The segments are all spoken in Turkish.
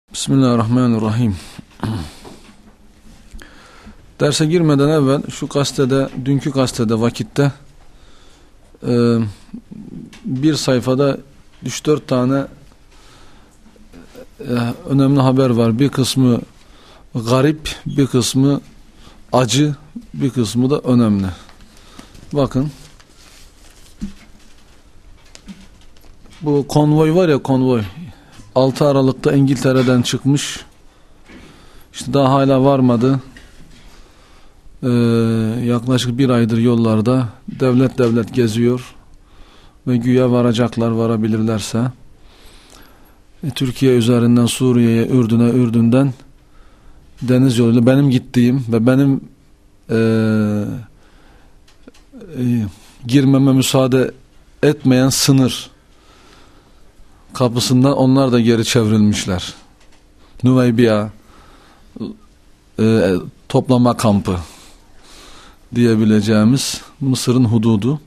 Bismillahirrahmanirrahim. Derse girmeden evvel şu gazetede, dünkü gazetede Vakit'te bir sayfada 3-4 tane önemli haber var. Bir kısmı garip, bir kısmı acı, bir kısmı da önemli. Bakın. Bu konvoy var ya, konvoy. 6 Aralık'ta İngiltere'den çıkmış. İşte daha hala varmadı. Yaklaşık bir aydır yollarda devlet devlet geziyor ve güya varacaklar, varabilirlerse. Türkiye üzerinden Suriye'ye, Ürdün'e, Ürdün'den deniz yoluyla benim gittiğim ve benim girmeme müsaade etmeyen sınır kapısından onlar da geri çevrilmişler. Nüveybiya toplama kampı diyebileceğimiz Mısır'ın hududu,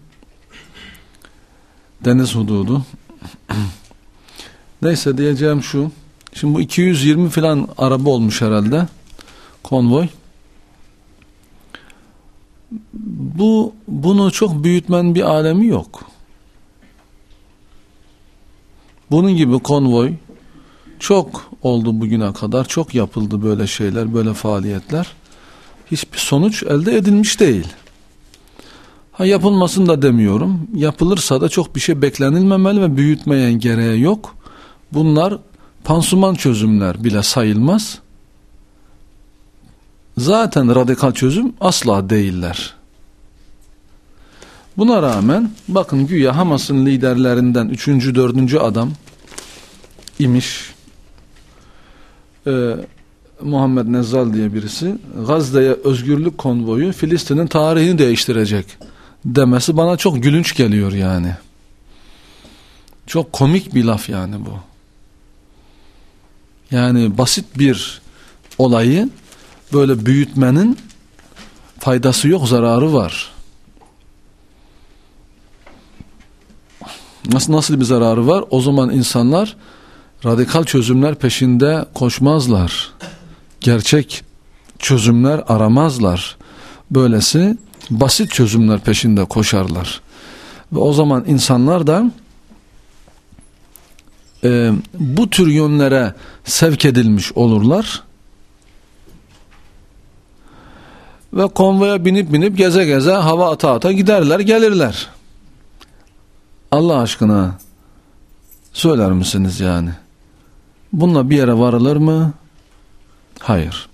deniz hududu. Neyse, diyeceğim şu. Şimdi bu 220 falan araba olmuş herhalde konvoy. Bunu çok büyütmenin bir alemi yok. Bunun gibi konvoy çok oldu bugüne kadar. Çok yapıldı böyle şeyler, böyle faaliyetler. Hiçbir sonuç elde edilmiş değil. Yapılmasını da demiyorum. Yapılırsa da çok bir şey beklenilmemeli ve büyütmeye gereği yok. Bunlar pansuman çözümler bile sayılmaz. Zaten radikal çözüm asla değiller. Buna rağmen bakın, güya Hamas'ın liderlerinden 3. 4. adam imiş Muhammed Nezzal diye birisi, Gazze'ye özgürlük konvoyu Filistin'in tarihini değiştirecek demesi bana çok gülünç geliyor yani. Çok komik bir laf yani bu. Yani basit bir olayı böyle büyütmenin faydası yok, zararı var. Nasıl bir zararı var? O zaman insanlar radikal çözümler peşinde koşmazlar. Gerçek çözümler aramazlar. Böylesi basit çözümler peşinde koşarlar. Ve o zaman insanlar da bu tür yönlere sevk edilmiş olurlar. Ve konvoya binip geze geze, hava ata giderler, gelirler. Allah aşkına söyler misiniz yani? Bununla bir yere varılır mı? Hayır.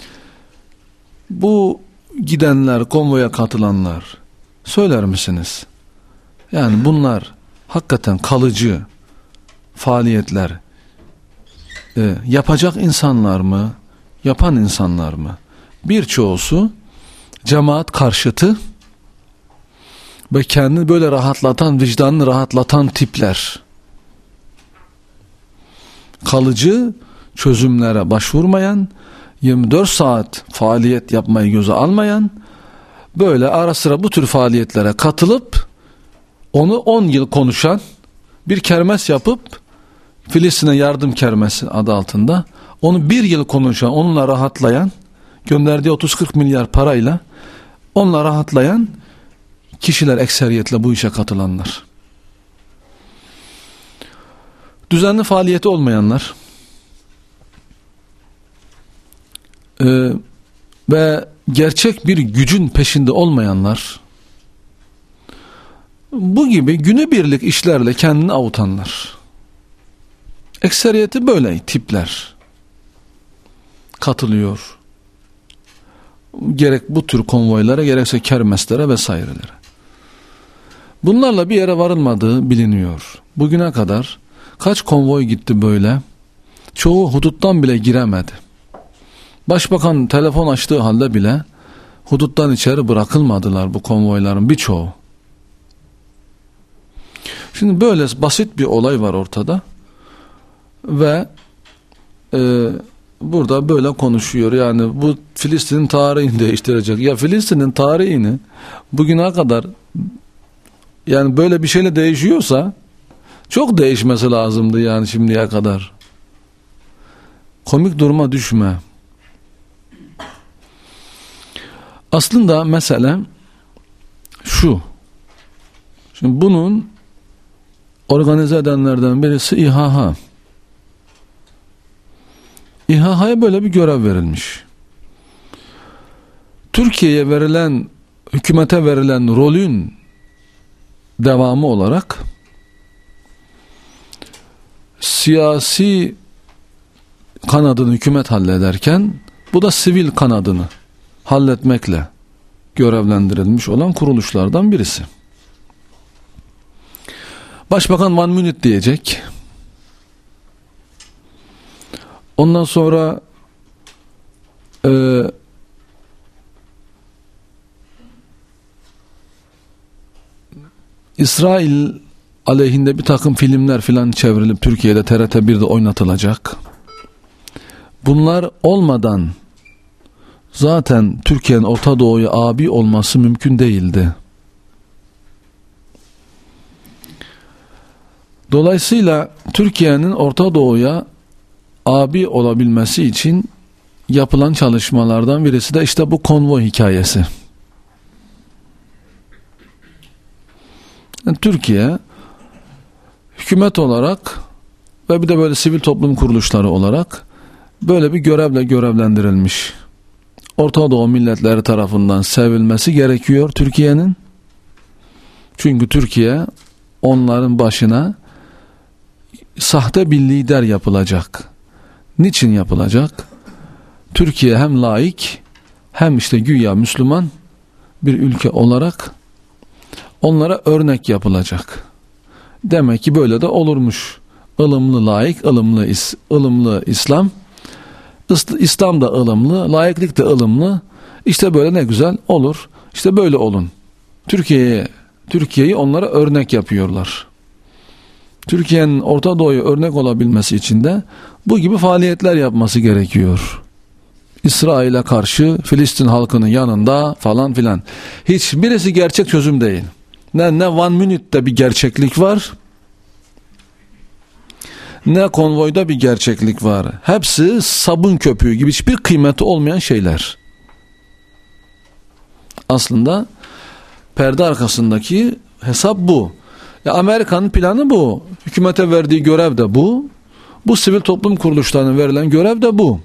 Bu gidenler, konvoya katılanlar, söyler misiniz? Yani bunlar hakikaten kalıcı faaliyetler yapacak insanlar mı? Yapan insanlar mı? Birçoğusu cemaat karşıtı ve kendini böyle rahatlatan, vicdanını rahatlatan tipler. Kalıcı çözümlere başvurmayan, 24 saat faaliyet yapmayı göze almayan, böyle ara sıra bu tür faaliyetlere katılıp onu 10 yıl konuşan, bir kermes yapıp Filistin'e yardım kermesi adı altında onu 1 yıl konuşan, onunla rahatlayan, gönderdiği 30-40 milyar parayla onunla rahatlayan kişiler ekseriyetle bu işe katılanlar. Düzenli faaliyeti olmayanlar ve gerçek bir gücün peşinde olmayanlar, bu gibi günübirlik işlerle kendini avutanlar. Ekseriyeti böyle tipler katılıyor. Gerek bu tür konvoylara, gerekse kermeslere vesairelere. Bunlarla bir yere varılmadığı biliniyor. Bugüne kadar kaç konvoy gitti böyle? Çoğu huduttan bile giremedi. Başbakan telefon açtığı halde bile huduttan içeri bırakılmadılar bu konvoyların birçoğu. Şimdi böyle basit bir olay var ortada ve burada böyle konuşuyor. Yani bu Filistin'in tarihini değiştirecek. Ya Filistin'in tarihini bugüne kadar, yani böyle bir şeyle değişiyorsa çok değişmesi lazımdı yani şimdiye kadar. komik duruma düşme. Aslında mesele şu. Şimdi bunun organize edenlerden birisi İHH. İHH'ya böyle bir görev verilmiş. Türkiye'ye verilen, hükümete verilen rolün devamı olarak siyasi kanadını hükümet hallederken bu da sivil kanadını halletmekle görevlendirilmiş olan kuruluşlardan birisi. Başbakan 1 minute diyecek. Ondan sonra İsrail aleyhinde bir takım filmler filan çevrilip Türkiye'de TRT 1'de oynatılacak. Bunlar olmadan zaten Türkiye'nin Orta Doğu'ya abi olması mümkün değildi. Dolayısıyla Türkiye'nin Orta Doğu'ya abi olabilmesi için yapılan çalışmalardan birisi de işte bu konvoy hikayesi. Yani Türkiye hükümet olarak ve bir de böyle sivil toplum kuruluşları olarak böyle bir görevle görevlendirilmiş. Orta Doğu milletleri tarafından sevilmesi gerekiyor Türkiye'nin. Çünkü Türkiye onların başına sahte bir lider yapılacak. Niçin yapılacak? Türkiye hem laik hem işte güya Müslüman bir ülke olarak onlara örnek yapılacak. Demek ki böyle de olurmuş. Ilımlı laik, ılımlı İslam. İslam da ılımlı, laiklik de ılımlı. İşte böyle ne güzel olur. İşte böyle olun. Türkiye'yi onlara örnek yapıyorlar. Türkiye'nin Orta Doğu'ya örnek olabilmesi için de bu gibi faaliyetler yapması gerekiyor. İsrail'e karşı Filistin halkının yanında falan filan. Hiçbirisi gerçek çözüm değil. Ne 1 minute'da bir gerçeklik var, ne konvoyda bir gerçeklik var. Hepsi sabun köpüğü gibi hiçbir kıymeti olmayan şeyler. Aslında perde arkasındaki hesap bu. Ya Amerika'nın planı bu. Hükümete verdiği görev de bu. Bu sivil toplum kuruluşlarına verilen görev de bu.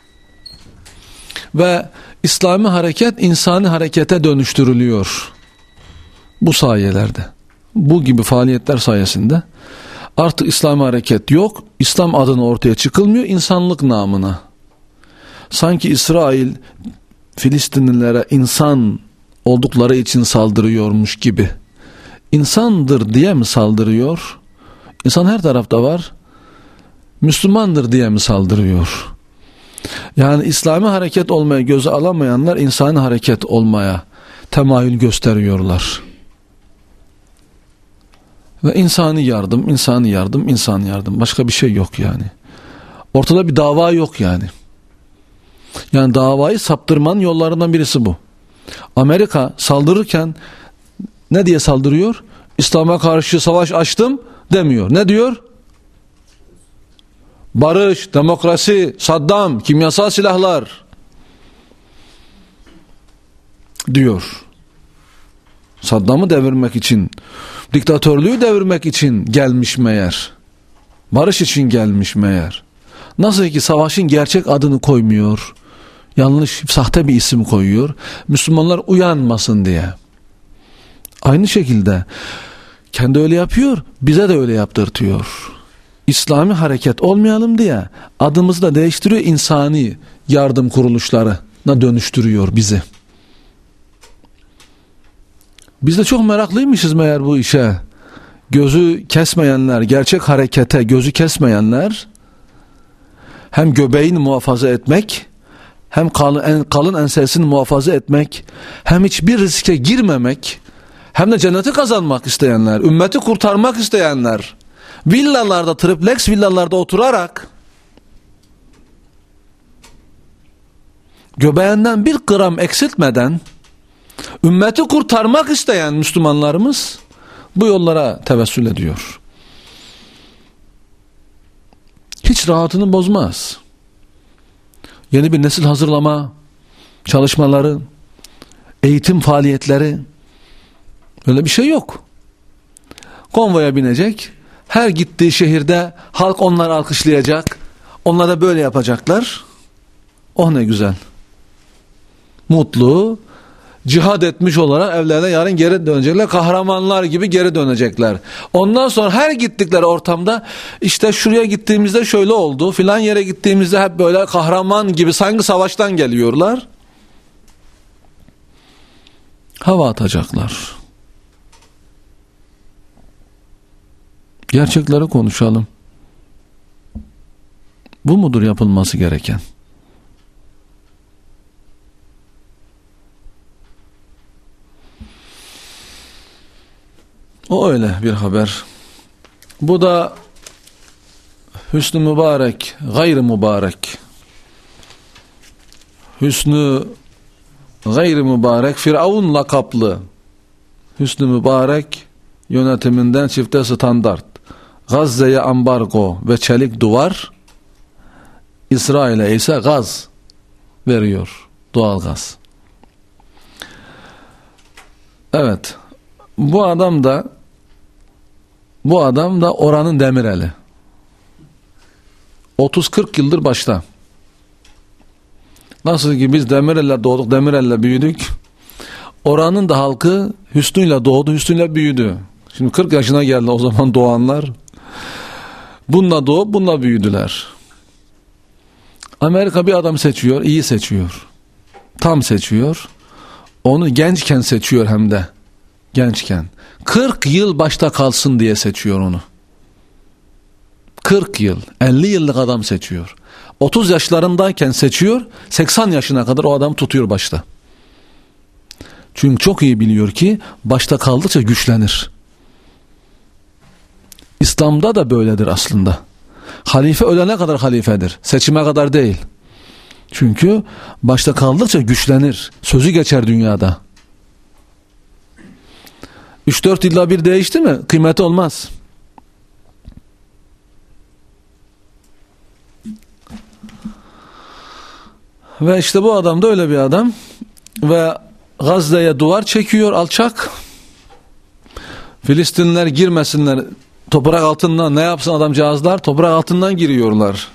Ve İslami hareket insani harekete dönüştürülüyor. Bu sayelerde. Bu gibi faaliyetler sayesinde artık İslami hareket yok. İslam adına ortaya çıkılmıyor. İnsanlık namına. Sanki İsrail Filistinlilere insan oldukları için saldırıyormuş gibi. İnsandır diye mi saldırıyor? İnsan her tarafta var. Müslümandır diye mi saldırıyor? Yani İslami hareket olmaya göze alamayanlar insani hareket olmaya temayül gösteriyorlar. Ve insani yardım. Başka bir şey yok yani. Ortada bir dava yok yani. Yani davayı saptırmanın yollarından birisi bu. Amerika saldırırken ne diye saldırıyor? İslam'a karşı savaş açtım demiyor. Ne diyor? Barış, demokrasi, Saddam, kimyasal silahlar diyor. Saddam'ı devirmek için, diktatörlüğü devirmek için gelmiş meğer. Barış için gelmiş meğer. Nasıl ki savaşın gerçek adını koymuyor, yanlış, sahte bir isim koyuyor, Müslümanlar uyanmasın diye. Aynı şekilde kendi öyle yapıyor, bize de öyle yaptırtıyor. İslami hareket olmayalım diye adımızı da değiştiriyor, insani yardım kuruluşlarına dönüştürüyor bizi. Biz de çok meraklıymışız meğer bu işe. Gözü kesmeyenler, gerçek harekete gözü kesmeyenler, hem göbeğini muhafaza etmek, hem kalın ensesini muhafaza etmek, hem hiçbir riske girmemek, hem de cenneti kazanmak isteyenler, ümmeti kurtarmak isteyenler, villalarda, triplex villalarda oturarak göbeğinden bir gram eksiltmeden ümmeti kurtarmak isteyen Müslümanlarımız bu yollara tevessül ediyor. Hiç rahatını bozmaz. yeni bir nesil hazırlama çalışmaları, eğitim faaliyetleri, öyle bir şey yok. Konvoya binecek, her gittiği şehirde halk onları alkışlayacak, onlara böyle yapacaklar. Oh ne güzel. Mutlu, cihad etmiş olarak evlerine yarın geri dönecekler. Kahramanlar gibi geri dönecekler. Ondan sonra her gittikleri ortamda işte şuraya gittiğimizde şöyle oldu, filan yere gittiğimizde hep böyle kahraman gibi sanki savaştan geliyorlar. Hava atacaklar. Gerçekleri konuşalım. Bu mudur yapılması gereken? O öyle bir haber. Bu da Hüsnü Mübarek, gayrı mübarek. Hüsnü gayrı mübarek, Firavun lakaplı Hüsnü Mübarek yönetiminden çifte standart, Gazze'ye ambargo ve çelik duvar, İsrail'e ise gaz veriyor, doğal gaz. Evet, bu adam da oranın Demireli. 30-40 yıldır başta. Nasıl ki biz Demirel'le doğduk, Demirel'le büyüdük. Oranın da halkı Hüsnü'yle doğdu, Hüsnü'yle büyüdü. Şimdi 40 yaşına geldi o zaman doğanlar. Bununla doğup bununla büyüdüler. Amerika bir adam seçiyor, iyi seçiyor. Tam seçiyor. Onu gençken seçiyor hem de. Gençken. 40 yıl başta kalsın diye seçiyor onu. 40 yıl, 50 yıllık adam seçiyor. 30 yaşlarındayken seçiyor, 80 yaşına kadar o adam tutuyor başta. Çünkü çok iyi biliyor ki başta kaldıkça güçlenir. İslam'da da böyledir aslında. Halife ölene kadar halifedir. Seçime kadar değil. Çünkü başta kaldıkça güçlenir. Sözü geçer dünyada. 3-4 yılda bir değişti mi kıymeti olmaz. Ve işte bu adam da öyle bir adam. Ve Gazze'ye duvar çekiyor alçak. Filistinliler girmesinler. Toprak altından ne yapsın adamcağızlar? Toprak altından giriyorlar.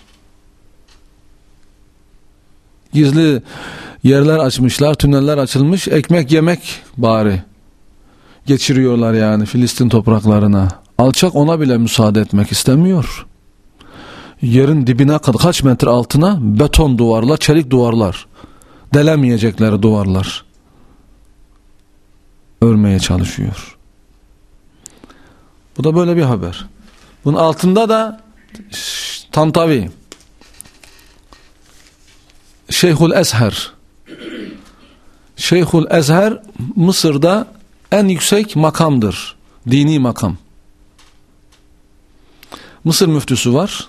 Gizli yerler açmışlar, tüneller açılmış. Ekmek yemek bari geçiriyorlar yani Filistin topraklarına. Alçak ona bile müsaade etmek istemiyor. Yerin dibine kadar kaç metre altına beton duvarlar, çelik duvarlar. Delemeyecekleri duvarlar. Örmeye çalışıyor. Bu da böyle bir haber. Bunun altında da Tantavi, Şeyhül Ezher. Şeyhül Ezher Mısır'da en yüksek makamdır. Dini makam. Mısır müftüsü var.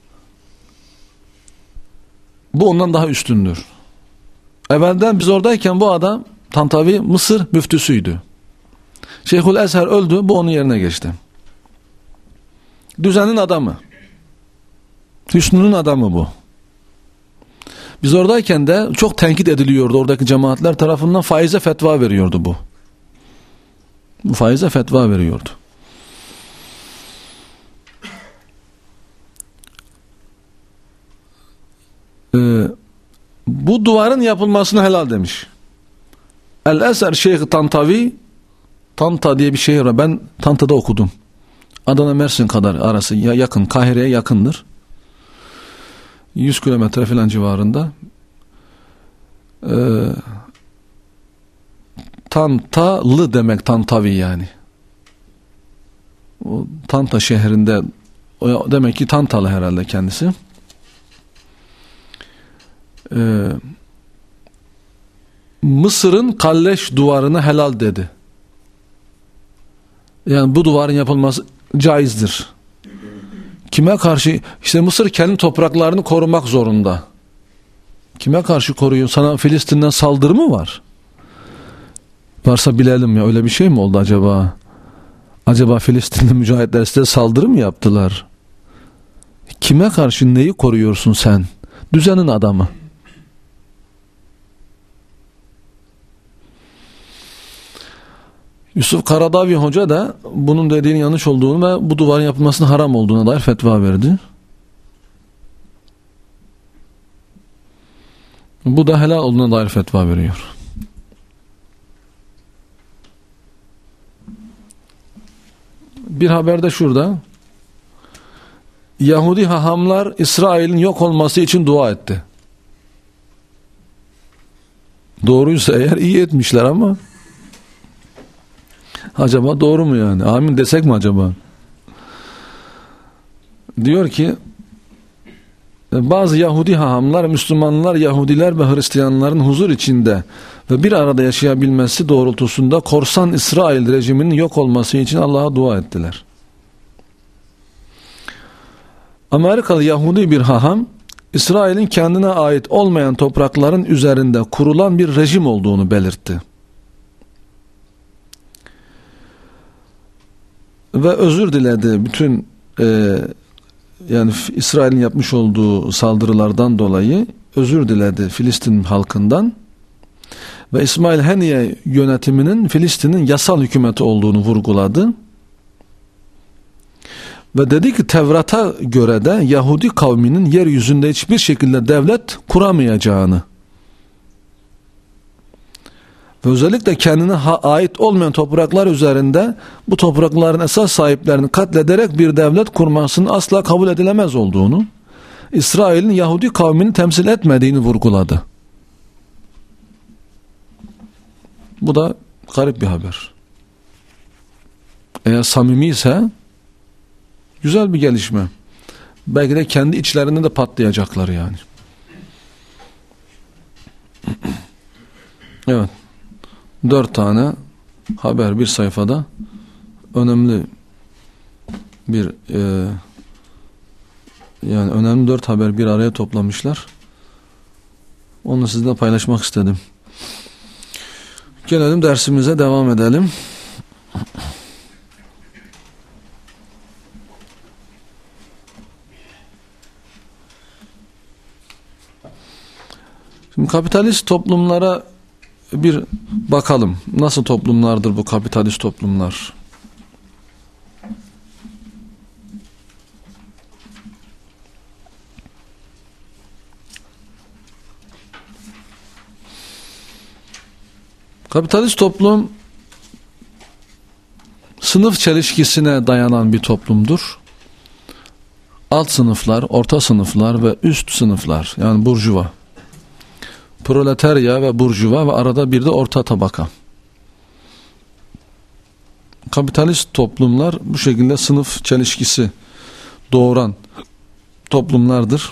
Bu ondan daha üstündür. Evvelden biz oradayken bu adam Tantavi Mısır müftüsüydü. Şeyhül Ezher öldü, bu onun yerine geçti. Düzenin adamı. Hüsnü'nün adamı bu. Biz oradayken de çok tenkit ediliyordu oradaki cemaatler tarafından, faize fetva veriyordu bu. Bu faize fetva veriyordu. Bu duvarın yapılmasını helal demiş. El-Eser Şeyh Tantavi, Tanta diye bir şehir var. Ben Tanta'da okudum. Adana Mersin kadar arası yakın, Kahire'ye yakındır. 100 kilometre falan civarında. Tantalı demek Tantavi yani. O Tanta şehrinde, demek ki Tantalı herhalde kendisi. Mısır'ın Kalleş duvarını helal dedi. Yani bu duvarın yapılması caizdir. Kime karşı? İşte Mısır kendi topraklarını korumak zorunda. Kime karşı koruyor? Sana Filistin'den saldırı mı var? Varsa bilelim ya, öyle bir şey mi oldu acaba? Acaba Filistinli mücahitler size saldırı mı yaptılar? Kime karşı neyi koruyorsun sen? Düzenin adamı. Yusuf Karadavi Hoca da bunun dediğinin yanlış olduğunu ve bu duvarın yapılmasının haram olduğuna dair fetva verdi. Bu da helal olduğuna dair fetva veriyor. Bir haberde şurada, Yahudi hahamlar İsrail'in yok olması için dua etti. Doğruysa eğer iyi etmişler ama acaba doğru mu yani? Amin desek mi acaba? Diyor ki bazı Yahudi hahamlar, Müslümanlar, Yahudiler ve Hristiyanların huzur içinde ve bir arada yaşayabilmesi doğrultusunda korsan İsrail rejiminin yok olması için Allah'a dua ettiler. Amerikalı Yahudi bir haham, İsrail'in kendine ait olmayan toprakların üzerinde kurulan bir rejim olduğunu belirtti. Ve özür diledi bütün yani İsrail'in yapmış olduğu saldırılardan dolayı özür diledi Filistin halkından ve İsmail Haniye yönetiminin Filistin'in yasal hükümeti olduğunu vurguladı. Ve dedi ki Tevrat'a göre de Yahudi kavminin yeryüzünde hiçbir şekilde devlet kuramayacağını ve özellikle kendine ait olmayan topraklar üzerinde bu toprakların esas sahiplerini katlederek bir devlet kurmasının asla kabul edilemez olduğunu, İsrail'in Yahudi kavmini temsil etmediğini vurguladı. Bu da garip bir haber. Eğer samimi ise güzel bir gelişme. Belki de kendi içlerinde de patlayacaklar yani. Evet. 4 tane haber bir sayfada. Önemli bir yani önemli 4 haber bir araya toplamışlar. Onu sizinle paylaşmak istedim. Gelelim dersimize, devam edelim. Şimdi kapitalist toplumlara bir bakalım. Nasıl toplumlardır bu kapitalist toplumlar? Kapitalist toplum sınıf çelişkisine dayanan bir toplumdur. Alt sınıflar, orta sınıflar ve üst sınıflar, yani burjuva, proletarya ve burjuva ve arada bir de orta tabaka. Kapitalist toplumlar bu şekilde sınıf çelişkisi doğuran toplumlardır.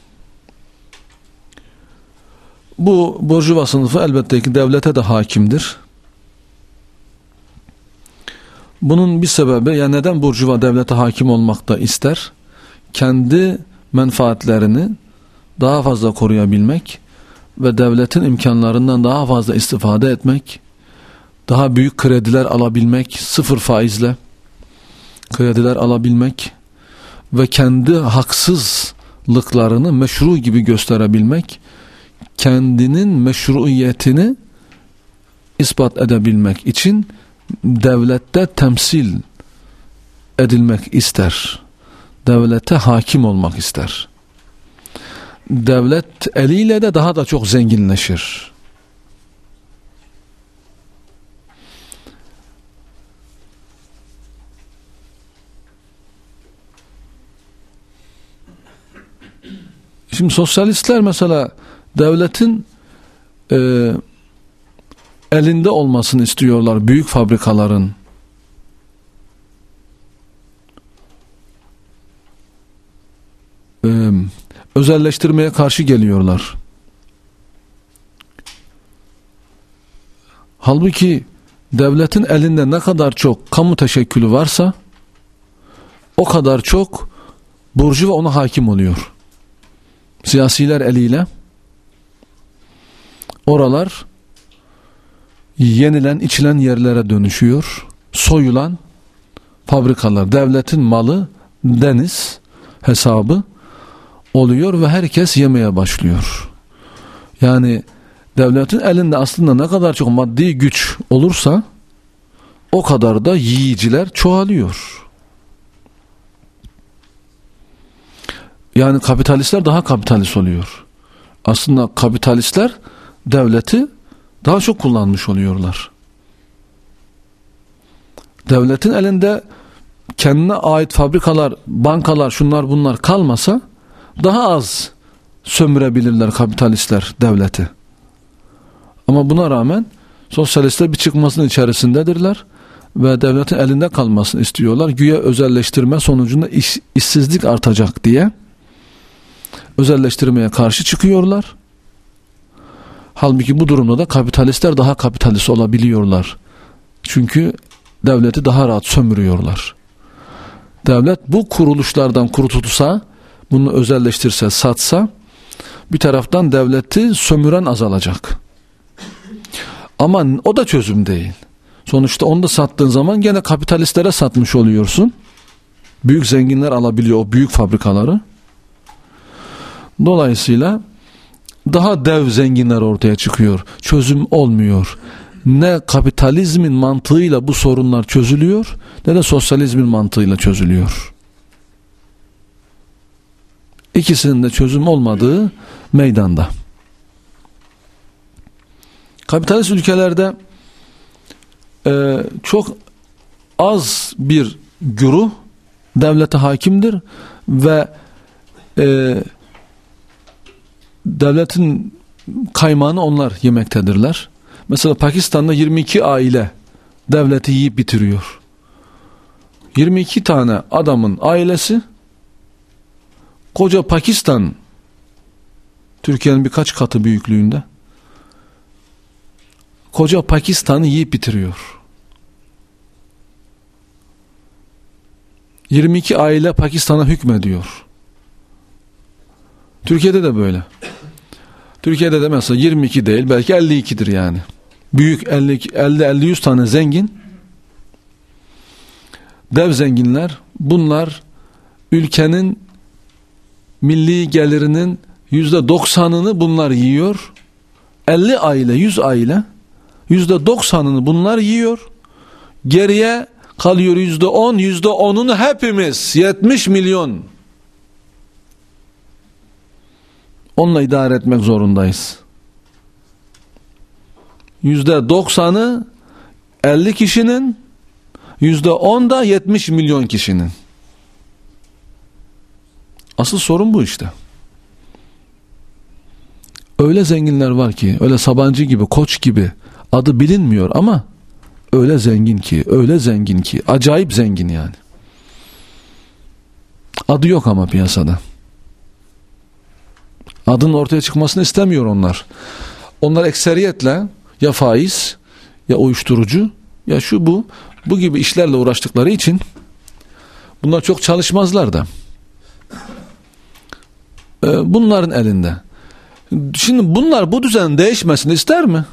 Bu burjuva sınıfı elbette ki devlete de hakimdir. Bunun bir sebebi, yani neden burjuva devlete hakim olmakta ister? Kendi menfaatlerini daha fazla koruyabilmek ve devletin imkanlarından daha fazla istifade etmek, daha büyük krediler alabilmek, sıfır faizle krediler alabilmek ve kendi haksızlıklarını meşru gibi gösterebilmek, kendinin meşruiyetini ispat edebilmek için devlette temsil edilmek ister. Devlete hakim olmak ister. Devlet eliyle de daha da çok zenginleşir. Şimdi sosyalistler mesela devletin elinde olmasını istiyorlar, büyük fabrikaların. Özelleştirmeye karşı geliyorlar. Halbuki devletin elinde ne kadar çok kamu teşekkülü varsa o kadar çok burjuva ona hakim oluyor. Siyasiler eliyle oralar yenilen, içilen yerlere dönüşüyor. Soyulan fabrikalar, devletin malı, deniz hesabı oluyor ve herkes yemeye başlıyor. Yani devletin elinde aslında ne kadar çok maddi güç olursa o kadar da yiyiciler çoğalıyor. Yani kapitalistler daha kapitalist oluyor. Aslında kapitalistler devleti daha çok kullanmış oluyorlar. Devletin elinde kendine ait fabrikalar, bankalar, şunlar bunlar kalmasa daha az sömürebilirler kapitalistler devleti. Ama buna rağmen sosyalistler bir çıkmasının içerisindedirler ve devletin elinde kalmasını istiyorlar. Güya özelleştirme sonucunda işsizlik artacak diye özelleştirmeye karşı çıkıyorlar. Halbuki bu durumda da kapitalistler daha kapitalist olabiliyorlar. Çünkü devleti daha rahat sömürüyorlar. Devlet bu kuruluşlardan kurtulsa, bunu özelleştirse, satsa, bir taraftan devleti sömüren azalacak. Ama o da çözüm değil. Sonuçta onu da sattığın zaman gene kapitalistlere satmış oluyorsun. Büyük zenginler alabiliyor o büyük fabrikaları. Dolayısıyla daha dev zenginler ortaya çıkıyor. Çözüm olmuyor. Ne kapitalizmin mantığıyla bu sorunlar çözülüyor, ne de sosyalizmin mantığıyla çözülüyor. İkisinin de çözüm olmadığı meydanda. Kapitalist ülkelerde çok az bir güruh devlete hakimdir ve devletin kaymağını onlar yemektedirler. Mesela Pakistan'da 22 aile devleti yiyip bitiriyor. 22 tane adamın ailesi koca Pakistan, Türkiye'nin birkaç katı büyüklüğünde, koca Pakistan'ı yiyip bitiriyor. 22 aile Pakistan'a hükmediyor. Türkiye'de de böyle. Türkiye'de de mesela 22 değil, belki 52'dir yani. Büyük 50-100 tane zengin, dev zenginler, bunlar ülkenin milli gelirinin %90'ını bunlar yiyor. 50 aile, 100 aile, %90'ını bunlar yiyor. Geriye kalıyor %10, %10'unu hepimiz, 70 milyon. Onunla idare etmek zorundayız. %90'ı 50 kişinin, %10 da 70 milyon kişinin. Asıl sorun bu işte. Öyle zenginler var ki, öyle Sabancı gibi, Koç gibi adı bilinmiyor ama öyle zengin ki, acayip zengin yani. Adı yok ama piyasada. Adının ortaya çıkmasını istemiyor onlar. Onlar ekseriyetle ya faiz, ya uyuşturucu, ya şu bu gibi işlerle uğraştıkları için bunlar çok çalışmazlar da. Bunların elinde. Şimdi bunlar bu düzenin değişmesini ister mi?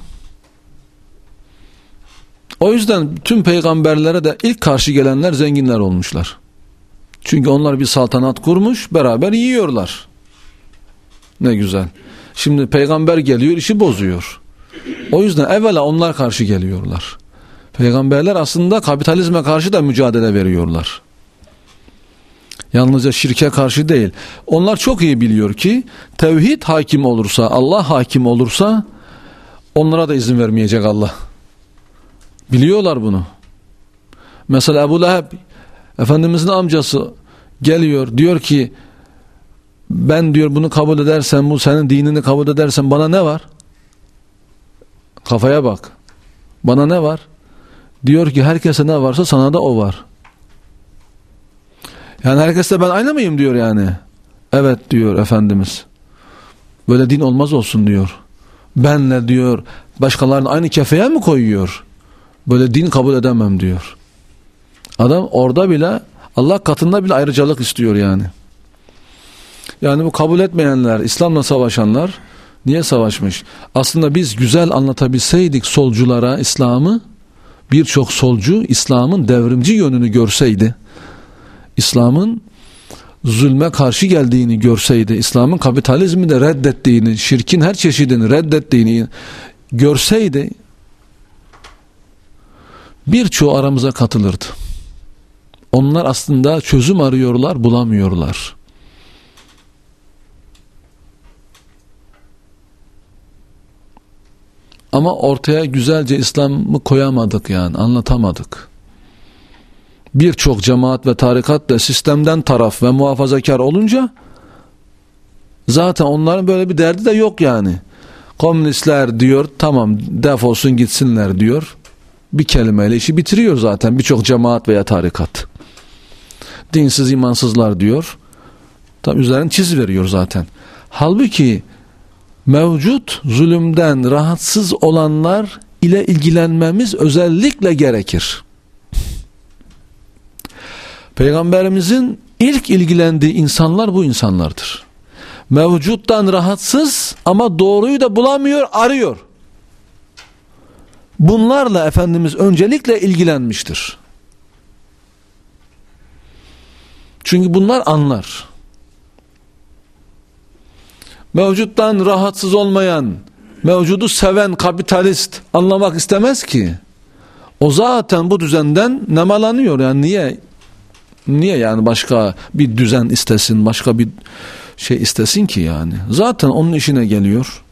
O yüzden tüm peygamberlere de ilk karşı gelenler zenginler olmuşlar. Çünkü onlar bir saltanat kurmuş, beraber yiyorlar. Ne güzel. Şimdi peygamber geliyor, işi bozuyor. O yüzden evvela onlar karşı geliyorlar. Peygamberler aslında kapitalizme karşı da mücadele veriyorlar. Yalnızca şirke karşı değil. Onlar çok iyi biliyor ki tevhid hakim olursa, Allah hakim olursa onlara da izin vermeyecek Allah. Biliyorlar bunu. Mesela Ebu Leheb, Efendimizin amcası, geliyor diyor ki ben diyor bunu kabul edersen, bu senin dinini kabul edersen bana ne var? Kafaya bak. Bana ne var? Diyor ki herkese ne varsa sana da o var. Yani herkesle ben aynı mıyım diyor yani. Evet diyor Efendimiz. Böyle din olmaz olsun diyor. Benle diyor başkalarını aynı kefeye mi koyuyor? Böyle din kabul edemem diyor. Adam orada bile Allah katında bile ayrıcalık istiyor yani. Yani bu kabul etmeyenler, İslam'la savaşanlar niye savaşmış? Aslında biz güzel anlatabilseydik solculara İslam'ı, birçok solcu İslam'ın devrimci yönünü görseydi, İslam'ın zulme karşı geldiğini görseydi, İslam'ın kapitalizmi de reddettiğini, şirkin her çeşidini reddettiğini görseydi, birçoğu aramıza katılırdı. Onlar aslında çözüm arıyorlar, bulamıyorlar. Ama ortaya güzelce İslam'ı koyamadık, yani anlatamadık. Birçok cemaat ve tarikat da sistemden taraf ve muhafazakar olunca zaten onların böyle bir derdi de yok yani. Komünistler diyor, tamam defolsun gitsinler diyor. Bir kelimeyle işi bitiriyor zaten birçok cemaat veya tarikat. Dinsiz imansızlar diyor. Tam üzerine çiziveriyor zaten. Halbuki mevcut zulümden rahatsız olanlar ile ilgilenmemiz özellikle gerekir. Peygamberimizin ilk ilgilendiği insanlar bu insanlardır. Mevcuttan rahatsız ama doğruyu da bulamıyor, arıyor. Bunlarla Efendimiz öncelikle ilgilenmiştir. Çünkü bunlar anlar. Mevcuttan rahatsız olmayan, mevcudu seven kapitalist anlamak istemez ki. O zaten bu düzenden nemalanıyor. Yani niye yani başka bir düzen istesin, başka bir şey istesin ki yani. Zaten onun işine geliyor.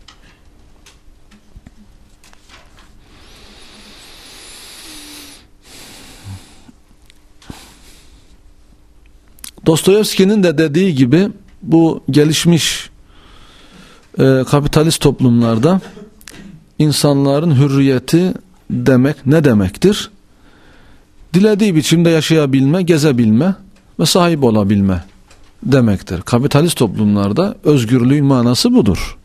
Dostoyevski'nin de dediği gibi bu gelişmiş kapitalist toplumlarda insanların hürriyeti demek ne demektir? Dilediği biçimde yaşayabilme, gezebilme ve sahip olabilme demektir. Kapitalist toplumlarda özgürlüğün manası budur.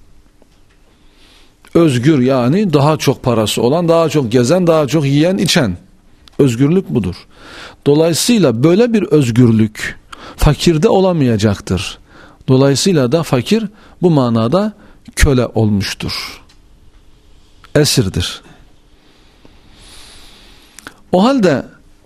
Özgür yani daha çok parası olan, daha çok gezen, daha çok yiyen, içen. Özgürlük budur. Dolayısıyla böyle bir özgürlük fakirde olamayacaktır. Dolayısıyla da fakir bu manada köle olmuştur. Esirdir. O halde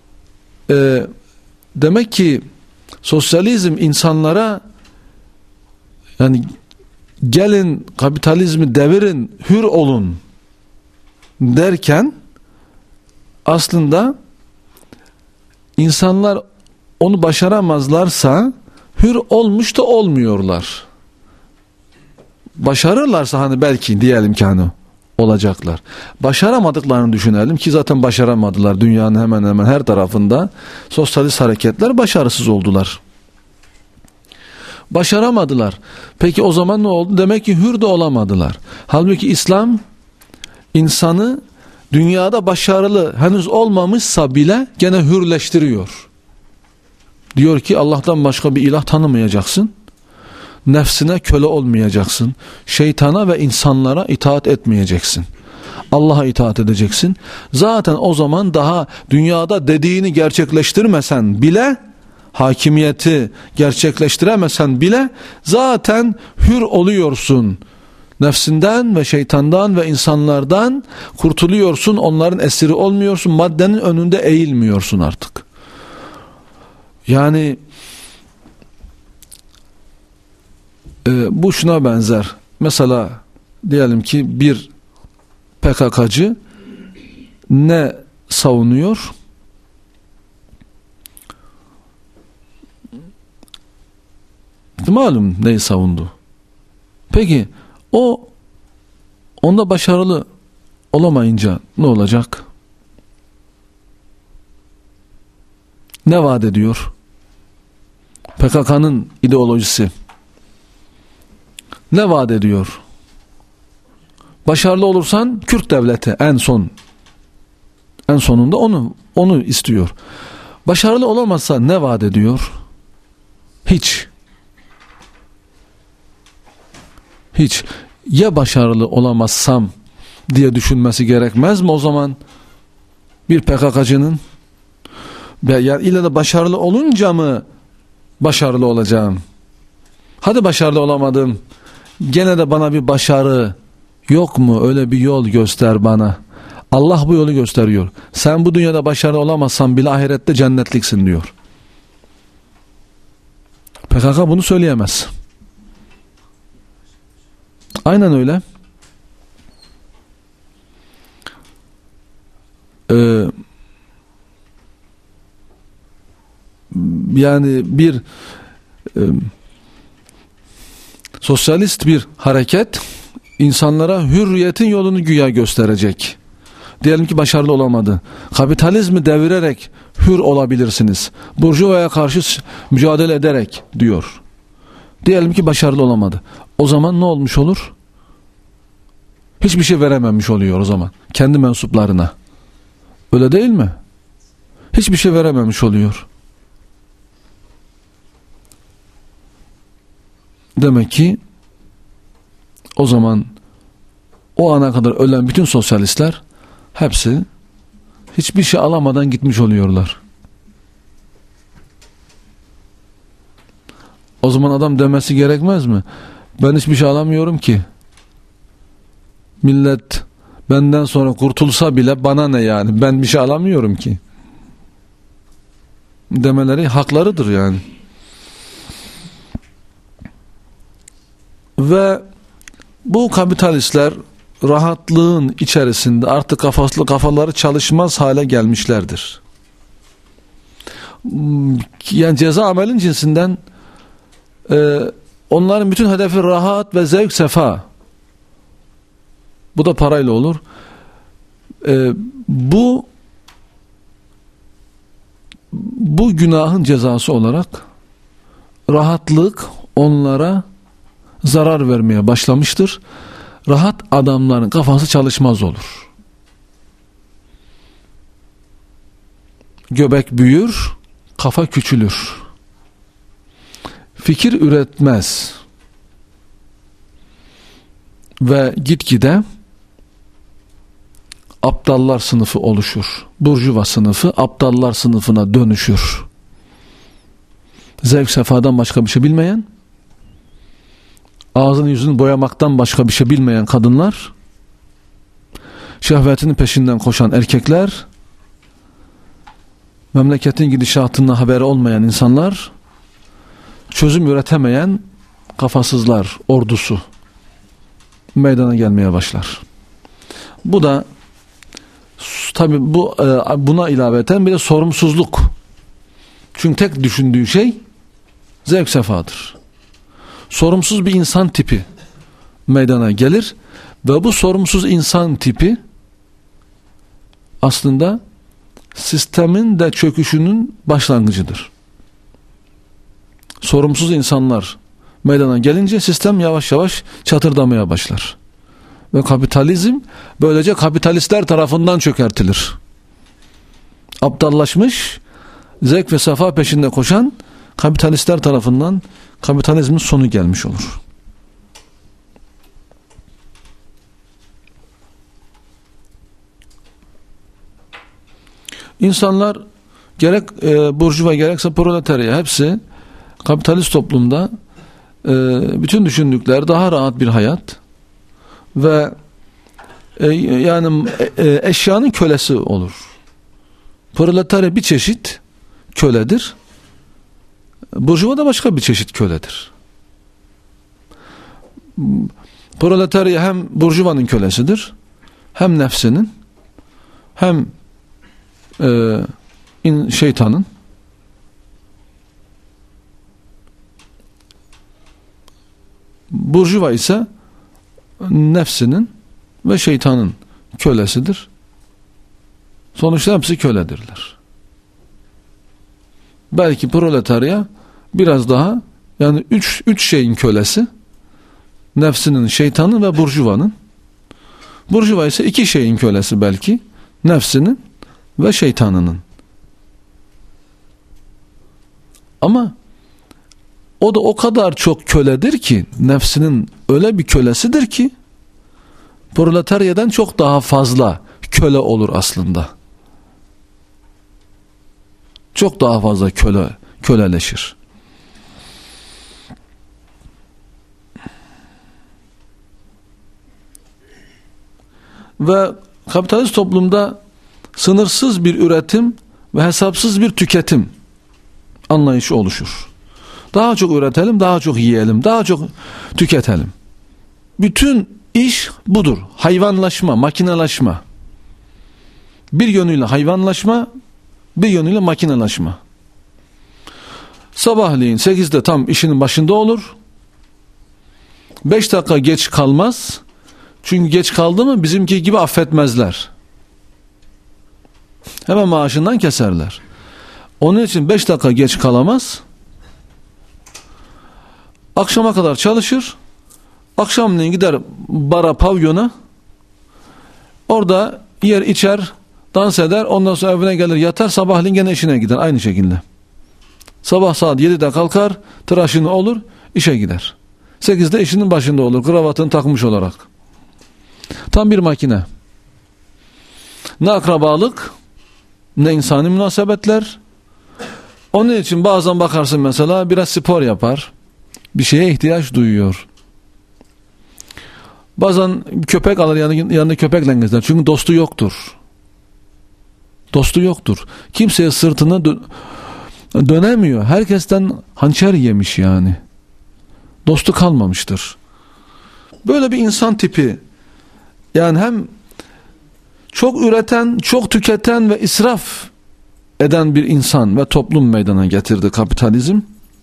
demek ki sosyalizm insanlara yani gelin kapitalizmi devirin, hür olun derken aslında insanlar onu başaramazlarsa hür olmuş da olmuyorlar. Başarırlarsa hani belki diyelim ki hani olacaklar. Başaramadıklarını düşünelim ki zaten başaramadılar. Dünyanın hemen hemen her tarafında sosyalist hareketler başarısız oldular. Başaramadılar. Peki o zaman ne oldu? Demek ki hür de olamadılar. Halbuki İslam insanı dünyada başarılı henüz olmamışsa bile gene hürleştiriyor. Diyor ki Allah'tan başka bir ilah tanımayacaksın. Nefsine köle olmayacaksın. Şeytana ve insanlara itaat etmeyeceksin. Allah'a itaat edeceksin. Zaten o zaman daha dünyada dediğini gerçekleştirmesen bile, hakimiyeti gerçekleştiremesen bile zaten hür oluyorsun. Nefsinden ve şeytandan ve insanlardan kurtuluyorsun. Onların esiri olmuyorsun. Maddenin önünde eğilmiyorsun artık. Yani bu şuna benzer. Mesela diyelim ki bir PKK'cı ne savunuyor? Malum neyi savundu. Peki onda başarılı olamayınca ne olacak? Ne vaat ediyor? PKK'nın ideolojisi ne vaat ediyor? Başarılı olursan Kürt devleti en sonunda onu istiyor. Başarılı olamazsa ne vaat ediyor? Hiç. Ya başarılı olamazsam diye düşünmesi gerekmez mi o zaman bir PKK'cının? Ya illa da başarılı olunca mı başarılı olacağım? Hadi başarılı olamadım. Gene de bana bir başarı yok mu? Öyle bir yol göster bana. Allah bu yolu gösteriyor. Sen bu dünyada başarılı olamazsan bile ahirette cennetliksin diyor. PKK bunu söyleyemez. Aynen öyle. yani bir sosyalist bir hareket insanlara hürriyetin yolunu güya gösterecek. Diyelim ki başarılı olamadı. Kapitalizmi devirerek hür olabilirsiniz. Burjuvaya karşı mücadele ederek diyor. Diyelim ki başarılı olamadı. O zaman ne olmuş olur? Hiçbir şey verememiş oluyor o zaman. Kendi mensuplarına. Öyle değil mi? Hiçbir şey verememiş oluyor. Demek ki o zaman o ana kadar ölen bütün sosyalistler hepsi hiçbir şey alamadan gitmiş oluyorlar. O zaman adam demesi gerekmez mi? Ben hiçbir şey alamıyorum ki. Millet benden sonra kurtulsa bile bana ne yani? Ben bir şey alamıyorum ki. Demeleri haklarıdır yani. Ve bu kapitalistler rahatlığın içerisinde artık kafaları çalışmaz hale gelmişlerdir. Yani ceza amelin cinsinden onların bütün hedefi rahat ve zevk sefa. Bu da parayla olur. Bu günahın cezası olarak rahatlık onlara zarar vermeye başlamıştır. Rahat adamların kafası çalışmaz olur. Göbek büyür, kafa küçülür. Fikir üretmez. Ve gitgide aptallar sınıfı oluşur. Burjuva sınıfı aptallar sınıfına dönüşür. Zevk sefadan başka bir şey bilmeyen, ağzını yüzünü boyamaktan başka bir şey bilmeyen kadınlar, şehvetinin peşinden koşan erkekler, memleketin gidişatından haberi olmayan insanlar, çözüm üretemeyen kafasızlar ordusu meydana gelmeye başlar. Bu da tabi buna ilaveten bir de sorumsuzluk. Çünkü tek düşündüğü şey zevk sefadır. Sorumsuz bir insan tipi meydana gelir ve bu sorumsuz insan tipi aslında sistemin de çöküşünün başlangıcıdır. Sorumsuz insanlar meydana gelince sistem yavaş yavaş çatırdamaya başlar. Ve kapitalizm böylece kapitalistler tarafından çökertilir. Aptallaşmış, zevk ve sefa peşinde koşan kapitalistler tarafından kapitalizmin sonu gelmiş olur. İnsanlar gerek burjuva gerekse proletarya hepsi kapitalist toplumda bütün düşündükleri daha rahat bir hayat ve yani eşyanın kölesi olur. Proletarya bir çeşit köledir. Burjuva da başka bir çeşit köledir. Proletarya hem burjuvanın kölesidir, hem nefsinin, hem şeytanın. Burjuva ise nefsinin ve şeytanın kölesidir. Sonuçta hepsi köledirler. Belki proletarya biraz daha, yani üç şeyin kölesi, nefsinin, şeytanın ve burjuvanın. Burjuva ise 2 şeyin kölesi belki, nefsinin ve şeytanının. Ama o da o kadar çok köledir ki, nefsinin öyle bir kölesidir ki proletaryadan çok daha fazla köle olur aslında. Çok daha fazla köleleşir. Ve kapitalist toplumda sınırsız bir üretim ve hesapsız bir tüketim anlayışı oluşur. Daha çok üretelim, daha çok yiyelim, daha çok tüketelim. Bütün iş budur. Hayvanlaşma, makinelaşma. Bir yönüyle hayvanlaşma, bir yönüyle makinelaşma. Sabahleyin 8'de tam işinin başında olur. 5 dakika geç kalmaz. Çünkü geç kaldı mı bizimki gibi affetmezler. Hemen maaşından keserler. Onun için 5 dakika geç kalamaz. Akşama kadar çalışır. Akşamleyin gider bara, pavyona. Orada yer içer, dans eder. Ondan sonra evine gelir yatar. Sabahleyin gene işine gider. Aynı şekilde. Sabah saat 7'de kalkar. Tıraşını olur. İşe gider. 8'de işinin başında olur. Kravatını takmış olarak. Tam bir makine. Ne akrabalık, ne insani münasebetler. Onun için bazen bakarsın mesela biraz spor yapar. Bir şeye ihtiyaç duyuyor. Bazen köpek alır yanında köpekle gezer. Çünkü dostu yoktur. Dostu yoktur. Kimseye sırtını dönemiyor. Herkesten hançer yemiş yani. Dostu kalmamıştır. Böyle bir insan tipi. Yani hem çok üreten, çok tüketen ve israf eden bir insan ve toplum meydana getirdi kapitalizm.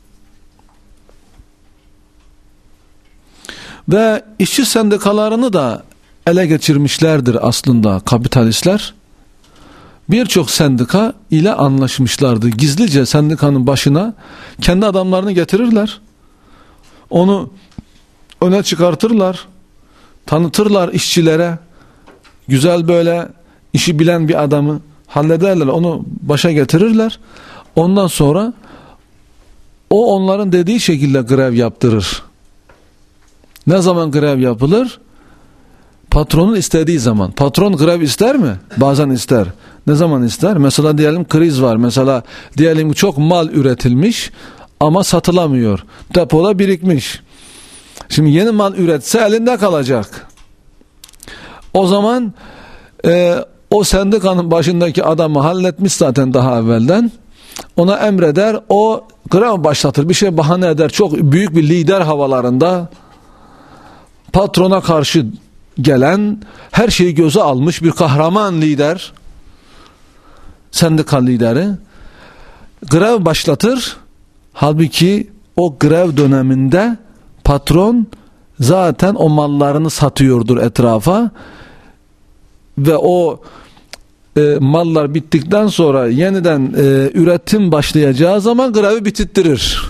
Ve işçi sendikalarını da ele geçirmişlerdir aslında kapitalistler. Birçok sendika ile anlaşmışlardı. Gizlice sendikanın başına kendi adamlarını getirirler. Onu öne çıkartırlar. Tanıtırlar işçilere. Güzel böyle işi bilen bir adamı hallederler. Onu başa getirirler. Ondan sonra o onların dediği şekilde grev yaptırır. Ne zaman grev yapılır? Patronun istediği zaman. Patron grev ister mi? Bazen ister. Ne zaman ister? Mesela diyelim kriz var. Mesela diyelim çok mal üretilmiş ama satılamıyor. Depoda birikmiş. Şimdi yeni mal üretse elinde kalacak. O zaman o sendikanın başındaki adamı halletmiş zaten daha evvelden. Ona emreder. O grev başlatır. Bir şey bahane eder. Çok büyük bir lider havalarında patrona karşı gelen, her şeyi göze almış bir kahraman lider, sendika lideri grev başlatır. Halbuki o grev döneminde patron zaten o mallarını satıyordur etrafa ve o mallar bittikten sonra yeniden üretim başlayacağı zaman grevi bitirttirir.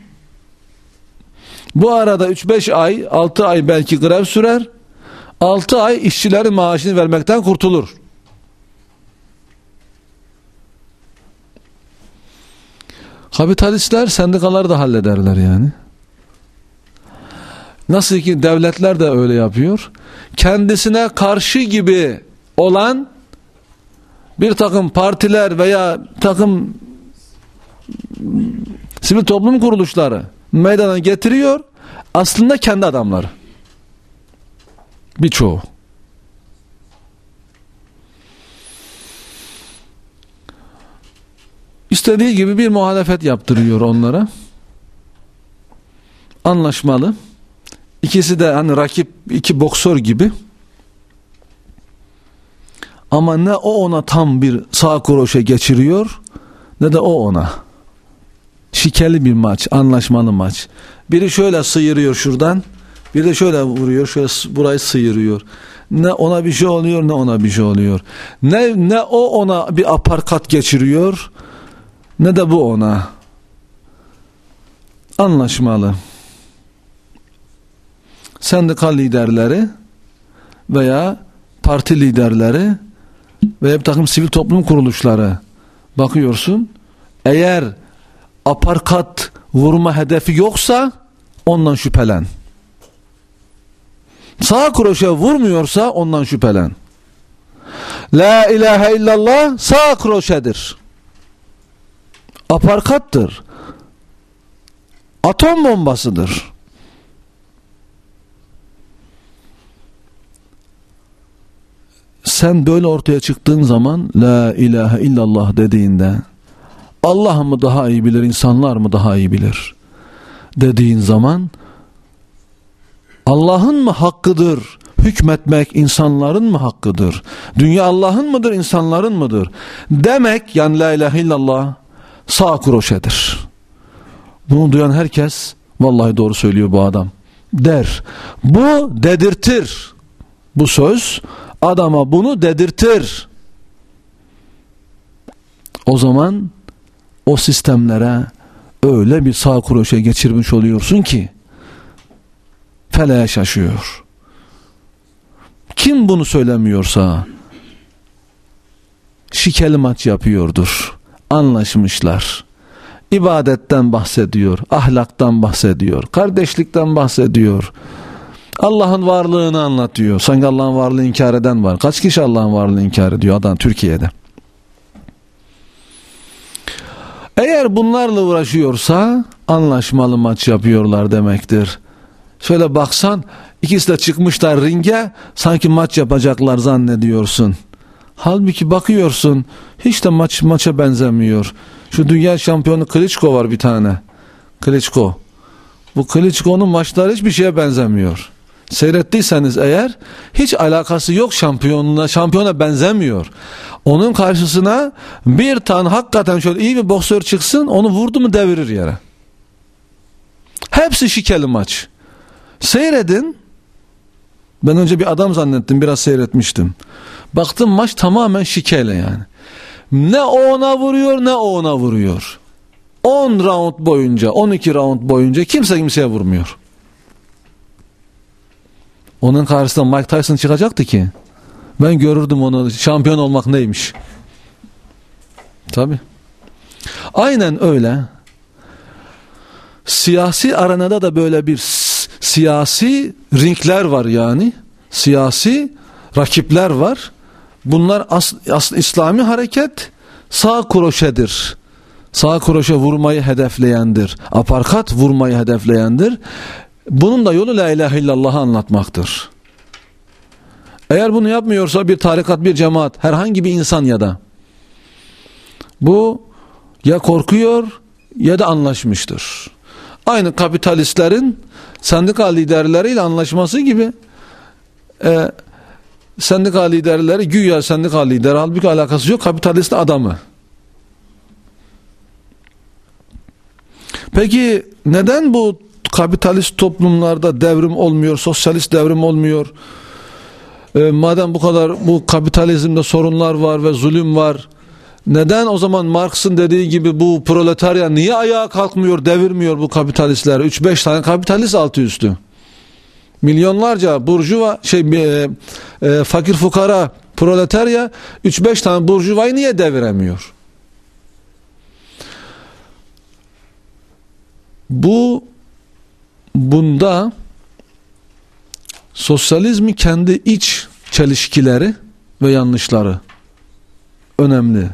Bu arada 3-5 ay, 6 ay belki grev sürer. 6 ay işçilerin maaşını vermekten kurtulur. Kapitalistler sendikaları da hallederler yani. Nasıl ki devletler de öyle yapıyor. Kendisine karşı gibi olan bir takım partiler veya takım sivil toplum kuruluşları meydana getiriyor. Aslında kendi adamları. Birçoğu. İstediği gibi bir muhalefet yaptırıyor onlara. Anlaşmalı. İkisi de hani rakip, iki boksör gibi. Ama ne o ona tam bir sağ kroşe geçiriyor, ne de o ona. Şikeli bir maç, anlaşmalı maç. Biri şöyle sıyırıyor şuradan, biri de şöyle vuruyor, şöyle burayı sıyırıyor. Ne ona bir şey oluyor, ne ona bir şey oluyor. Ne o ona bir aparkat geçiriyor, ne de bu ona. Anlaşmalı. Sendika liderleri veya parti liderleri veya bir takım sivil toplum kuruluşları bakıyorsun, eğer aparkat vurma hedefi yoksa ondan şüphelen. Sağ kroşe vurmuyorsa ondan şüphelen. La ilahe illallah sağ kroşedir. Aparkattır. Atom bombasıdır. Sen böyle ortaya çıktığın zaman la ilahe illallah dediğinde Allah mı daha iyi bilir, insanlar mı daha iyi bilir dediğin zaman Allah'ın mı hakkıdır hükmetmek, insanların mı hakkıdır? Dünya Allah'ın mıdır, insanların mıdır? Demek yani la ilahe illallah sağ kroşedir. Bunu duyan herkes vallahi doğru söylüyor bu adam der. Bu dedirtir. Bu söz adama bunu dedirtir. O zaman o sistemlere öyle bir sağ kroşe geçirmiş oluyorsun ki feleğe şaşıyor. Kim bunu söylemiyorsa şikeli maç yapıyordur. Anlaşmışlar. İbadetten bahsediyor, ahlaktan bahsediyor, kardeşlikten bahsediyor. Allah'ın varlığını anlatıyor. Sanki Allah'ın varlığını inkar eden var. Kaç kişi Allah'ın varlığını inkar ediyor adam Türkiye'de? Eğer bunlarla uğraşıyorsa anlaşmalı maç yapıyorlar demektir. Şöyle baksan ikisi de çıkmışlar ringe, sanki maç yapacaklar zannediyorsun. Halbuki bakıyorsun hiç de maça benzemiyor. Şu dünya şampiyonu Klitschko var bir tane. Klitschko. Bu Klitschko'nun maçları hiçbir şeye benzemiyor. Seyrettiyseniz eğer hiç alakası yok şampiyona benzemiyor. Onun karşısına bir tane hakikaten şöyle iyi bir boksör çıksın, onu vurdu mu devirir yere. Hepsi şikeli maç. Seyredin. Ben önce bir adam zannettim, biraz seyretmiştim. Baktım maç tamamen şikeyle yani. Ne o ona vuruyor ne o ona vuruyor. 10 round boyunca, 12 round boyunca kimse kimseye vurmuyor. Onun karşısında Mike Tyson çıkacaktı ki ben görürdüm onu, şampiyon olmak neymiş. Tabii. Aynen öyle. Siyasi arenada da böyle bir siyasi ringler var yani. Siyasi rakipler var. Bunlar İslami hareket sağ kroşedir. Sağ kroşe vurmayı hedefleyendir. Aparkat vurmayı hedefleyendir. Bunun da yolu la ilahe illallah'ı anlatmaktır. Eğer bunu yapmıyorsa bir tarikat, bir cemaat, herhangi bir insan ya da bu ya korkuyor ya da anlaşmıştır. Aynı kapitalistlerin sendika liderleriyle anlaşması gibi. Sendika liderleri güya sendika lideri, halbuki alakası yok, kapitalist adamı. Peki neden bu kapitalist toplumlarda devrim olmuyor, sosyalist devrim olmuyor? Madem bu kadar bu kapitalizmde sorunlar var ve zulüm var, neden o zaman Marx'ın dediği gibi bu proletarya niye ayağa kalkmıyor, devirmiyor bu kapitalistler? 3-5 tane kapitalist altı üstü. Milyonlarca burjuva fakir fukara proletarya 3-5 tane burjuvayı niye deviremiyor? Bunda sosyalizmin kendi iç çelişkileri ve yanlışları önemli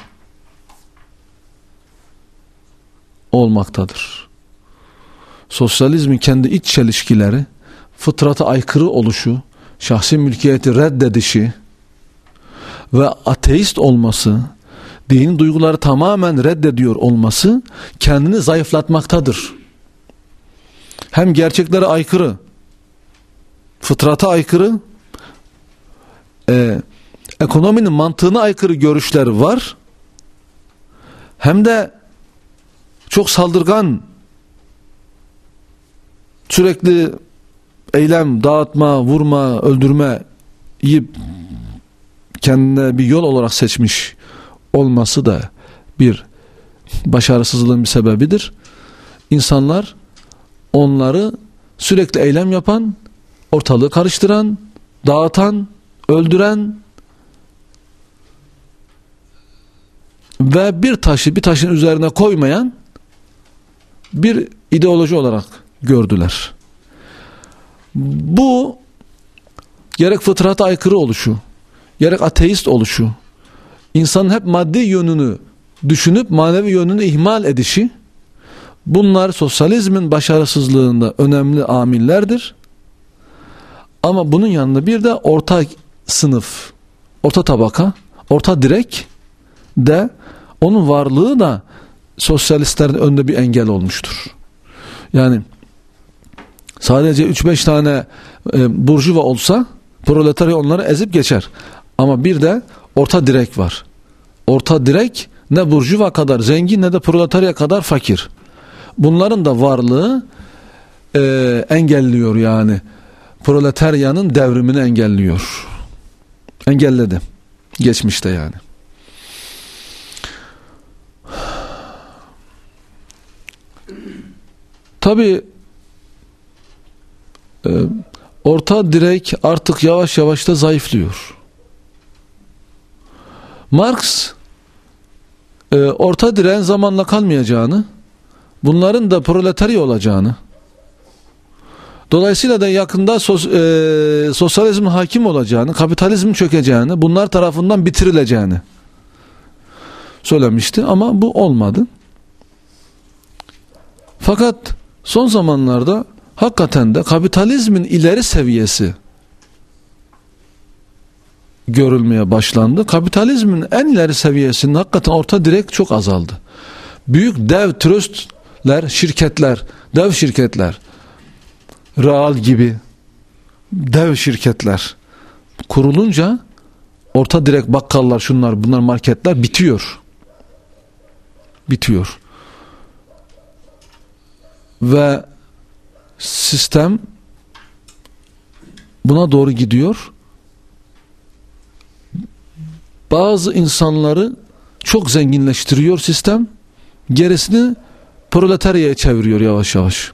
olmaktadır. Sosyalizmin kendi iç çelişkileri, fıtrata aykırı oluşu, şahsi mülkiyeti reddedişi ve ateist olması, dini duyguları tamamen reddediyor olması kendini zayıflatmaktadır. Hem gerçeklere aykırı, fıtrata aykırı, ekonominin mantığına aykırı görüşler var. Hem de çok saldırgan, sürekli eylem, dağıtma, vurma, öldürmeyi kendine bir yol olarak seçmiş olması da bir başarısızlığın bir sebebidir. İnsanlar onları sürekli eylem yapan, ortalığı karıştıran, dağıtan, öldüren ve bir taşın üzerine koymayan bir ideoloji olarak gördüler. Bu gerek fıtrata aykırı oluşu, gerek ateist oluşu, insanın hep maddi yönünü düşünüp manevi yönünü ihmal edişi, bunlar sosyalizmin başarısızlığında önemli amillerdir. Ama bunun yanında bir de orta sınıf, orta tabaka, orta direk de onun varlığı da sosyalistlerin önünde bir engel olmuştur. Yani sadece 3-5 tane burjuva olsa proletarya onları ezip geçer. Ama bir de orta direk var. Orta direk ne burjuva kadar zengin ne de proletarya kadar fakir. bunların da varlığı engelliyor yani. Proletaryanın devrimini engelliyor. Engelledi. Geçmişte yani. Tabii orta direk artık yavaş yavaş da zayıflıyor. Marx orta direğin zamanla kalmayacağını, bunların da proletarya olacağını, dolayısıyla da yakında sosyalizmin hakim olacağını, kapitalizmin çökeceğini, bunlar tarafından bitirileceğini söylemişti ama bu olmadı. Fakat son zamanlarda hakikaten de kapitalizmin ileri seviyesi görülmeye başlandı. Kapitalizmin en ileri seviyesinin hakikaten orta direk çok azaldı. Büyük dev trustler, şirketler, dev şirketler, Real gibi dev şirketler kurulunca orta direk bakkallar, şunlar bunlar, marketler bitiyor. Bitiyor. Ve sistem buna doğru gidiyor. Bazı insanları çok zenginleştiriyor sistem. Gerisini proletaryaya çeviriyor yavaş yavaş.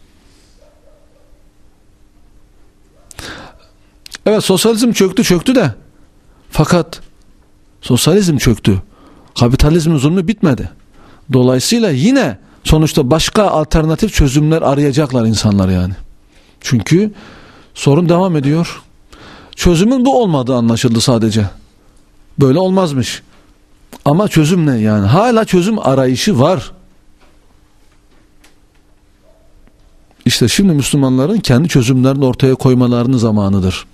Evet, sosyalizm çöktü de, fakat sosyalizm çöktü. Kapitalizmin zulmü bitmedi. Dolayısıyla yine sonuçta başka alternatif çözümler arayacaklar insanlar yani. Çünkü sorun devam ediyor. Çözümün bu olmadığı anlaşıldı sadece. Böyle olmazmış. Ama çözüm ne yani? Hala çözüm arayışı var. İşte şimdi Müslümanların kendi çözümlerini ortaya koymalarının zamanıdır.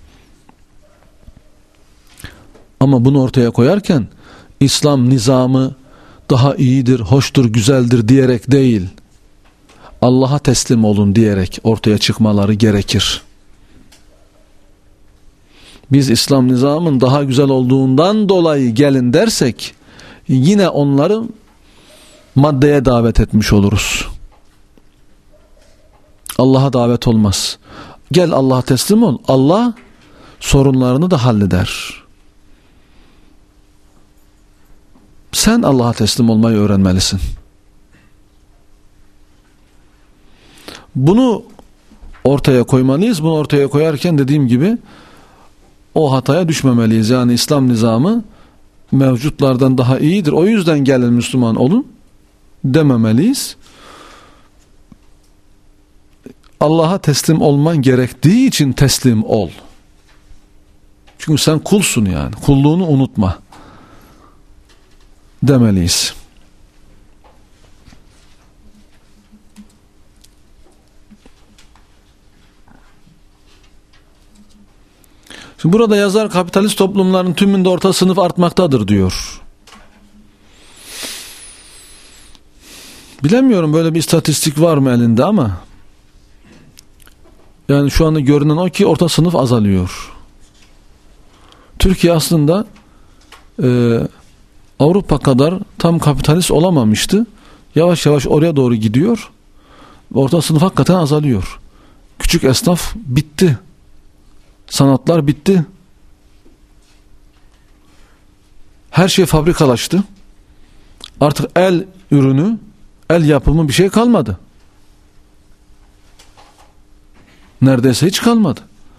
Ama bunu ortaya koyarken İslam nizamı daha iyidir, hoştur, güzeldir diyerek değil, Allah'a teslim olun diyerek ortaya çıkmaları gerekir. Biz İslam nizamın daha güzel olduğundan dolayı gelin dersek yine onları maddeye davet etmiş oluruz. Allah'a davet olmaz. Gel Allah'a teslim ol. Allah sorunlarını da halleder. Sen Allah'a teslim olmayı öğrenmelisin. Bunu ortaya koymalıyız. Bunu ortaya koyarken dediğim gibi o hataya düşmemeliyiz. Yani İslam nizamı mevcutlardan daha iyidir, o yüzden gelin Müslüman olun dememeliyiz. Allah'a teslim olman gerektiği için teslim ol. Çünkü sen kulsun yani. Kulluğunu unutma demeliyiz. Şimdi burada yazar kapitalist toplumların tümünde orta sınıf artmaktadır diyor. Bilemiyorum böyle bir istatistik var mı elinde ama yani şu anda görünen o ki orta sınıf azalıyor. Türkiye aslında Avrupa kadar tam kapitalist olamamıştı. Yavaş yavaş oraya doğru gidiyor. Orta sınıf hakikaten azalıyor. Küçük esnaf bitti. Sanatlar bitti. Her şey fabrikalaştı. Artık el ürünü, el yapımı bir şey kalmadı. Neredeyse hiç kalmadı.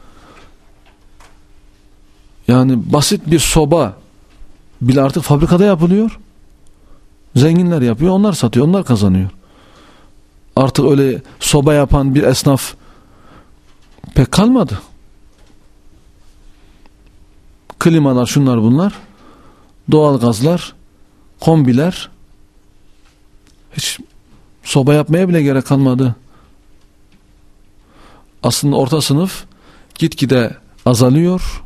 Yani basit bir soba bile artık fabrikada yapılıyor. Zenginler yapıyor, onlar satıyor, onlar kazanıyor. Artık öyle soba yapan bir esnaf pek kalmadı. Klimalar, şunlar bunlar, doğalgazlar, kombiler, hiç soba yapmaya bile gerek kalmadı. Aslında orta sınıf gitgide azalıyor.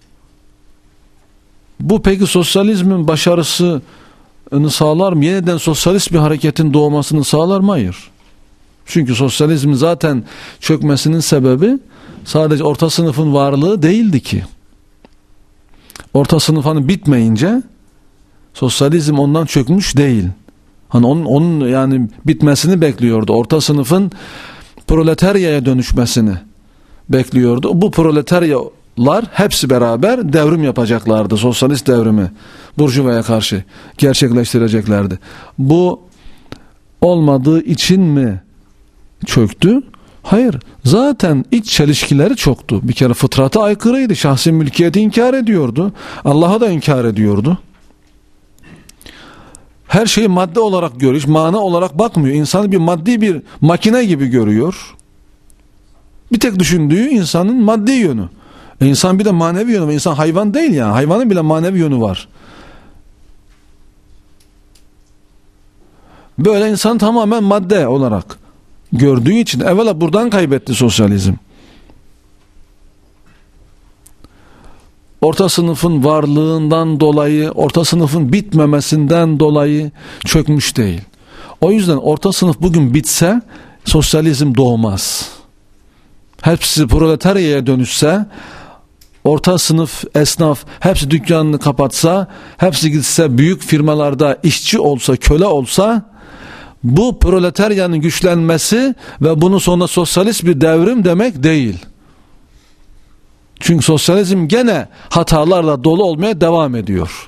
Bu peki sosyalizmin başarısını sağlar mı? Yeniden sosyalist bir hareketin doğmasını sağlar mı? Hayır. Çünkü sosyalizmin zaten çökmesinin sebebi sadece orta sınıfın varlığı değildi ki. Orta sınıf hani bitmeyince sosyalizm ondan çökmüş değil. Hani onun yani bitmesini bekliyordu. Orta sınıfın proletaryaya dönüşmesini bekliyordu. Bu proletaryalar hepsi beraber devrim yapacaklardı. Sosyalist devrimi Burjuvaya karşı gerçekleştireceklerdi. Bu olmadığı için mi çöktü? Hayır. Zaten iç çelişkileri çoktu. Bir kere fıtrata aykırıydı. Şahsi mülkiyeti inkar ediyordu. Allah'ı da inkar ediyordu. Her şeyi madde olarak görüyor. Hiç mana olarak bakmıyor. İnsanı bir maddi bir makine gibi görüyor. Bir tek düşündüğü insanın maddi yönü. İnsan bir de manevi yönü var. İnsan hayvan değil yani. Hayvanın bile manevi yönü var. Böyle insan tamamen madde olarak gördüğü için evvela buradan kaybetti sosyalizm. Orta sınıfın varlığından dolayı, orta sınıfın bitmemesinden dolayı çökmüş değil. O yüzden orta sınıf bugün bitse sosyalizm doğmaz. Hepsi proletaryaya dönüşse, orta sınıf esnaf hepsi dükkanını kapatsa, hepsi gitse büyük firmalarda işçi olsa, köle olsa, bu proletaryanın güçlenmesi ve bunun sonunda sosyalist bir devrim demek değil. Çünkü sosyalizm gene hatalarla dolu olmaya devam ediyor.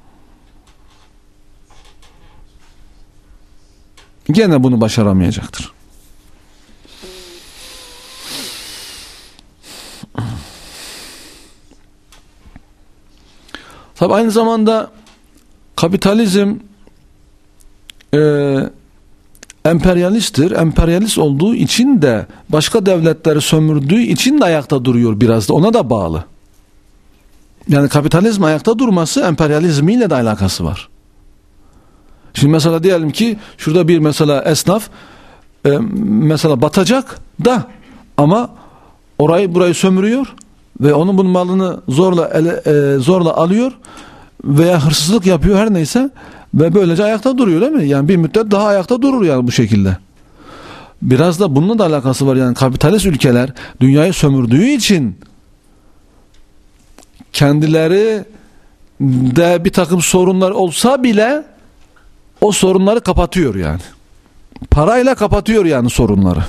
Gene bunu başaramayacaktır. Tabi aynı zamanda kapitalizm emperyalisttir. Emperyalist olduğu için de başka devletleri sömürdüğü için de ayakta duruyor biraz da. Ona da bağlı. Yani kapitalizm ayakta durması emperyalizmiyle de alakası var. Şimdi mesela diyelim ki şurada bir mesela esnaf mesela batacak da ama burayı sömürüyor ve onun bunun malını zorla alıyor veya hırsızlık yapıyor her neyse ve böylece ayakta duruyor değil mi? Yani bir müddet daha ayakta durur yani bu şekilde. Biraz da bununla da alakası var yani kapitalist ülkeler dünyayı sömürdüğü için kendileri de bir takım sorunlar olsa bile o sorunları kapatıyor yani. Parayla kapatıyor yani sorunları.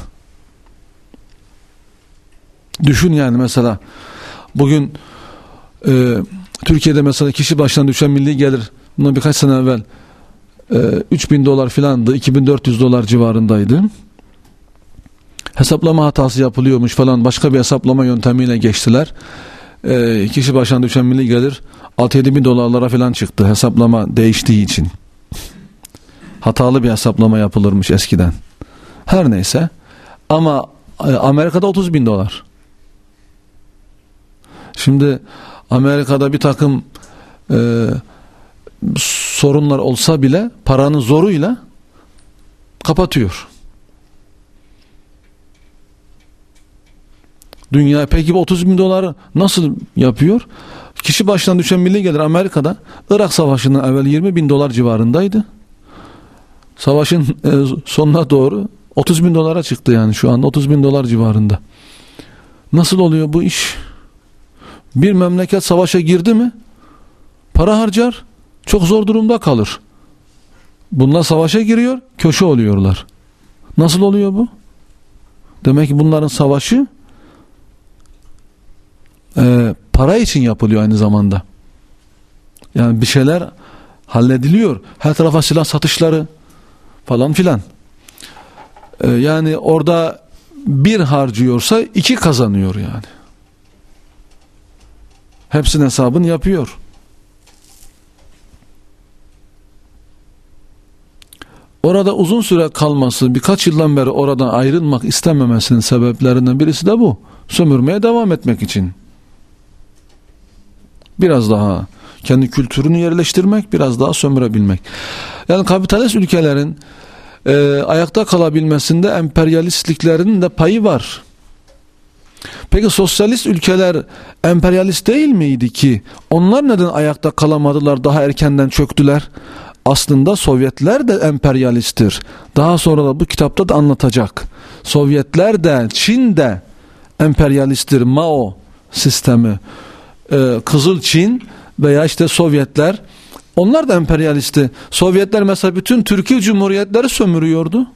Düşün yani mesela bugün Türkiye'de mesela kişi başına düşen milli gelir bundan birkaç sene evvel $3.000 filandı, $2.400 civarındaydı. Hesaplama hatası yapılıyormuş falan, başka bir hesaplama yöntemiyle geçtiler. Kişi başına düşen milli gelir $6-7.000 falan çıktı hesaplama değiştiği için. Hatalı bir hesaplama yapılırmış eskiden. Her neyse. Ama Amerika'da $30.000. Şimdi Amerika'da bir takım sorunlar olsa bile paranın zoruyla kapatıyor. Dünya peki bu $30.000 nasıl yapıyor? Kişi başına düşen milli gelir Amerika'da Irak Savaşı'ndan evvel $20.000 civarındaydı. Savaşın sonuna doğru $30.000 çıktı yani şu anda $30.000 civarında. Nasıl oluyor bu iş? Bir memleket savaşa girdi mi para harcar, çok zor durumda kalır. Bunlar savaşa giriyor, köşe oluyorlar. Nasıl oluyor bu? Demek ki bunların savaşı para için yapılıyor aynı zamanda. Yani bir şeyler hallediliyor. Her tarafa silah satışları falan filan. Yani orada bir harcıyorsa iki kazanıyor yani. Hepsinin hesabını yapıyor. Orada uzun süre kalması, birkaç yıldan beri oradan ayrılmak istememesinin sebeplerinden birisi de bu. Sömürmeye devam etmek için. Biraz daha kendi kültürünü yerleştirmek, biraz daha sömürebilmek. Yani kapitalist ülkelerin ayakta kalabilmesinde emperyalistliklerinin de payı var. Peki sosyalist ülkeler emperyalist değil miydi ki? Onlar neden ayakta kalamadılar, daha erkenden çöktüler? Aslında Sovyetler de emperyalisttir. Daha sonra da bu kitapta da anlatacak. Sovyetler de, Çin de emperyalisttir. Mao sistemi, Kızıl Çin veya işte Sovyetler Onlar da emperyalisti. Sovyetler mesela bütün Türkiye Cumhuriyetleri sömürüyordu.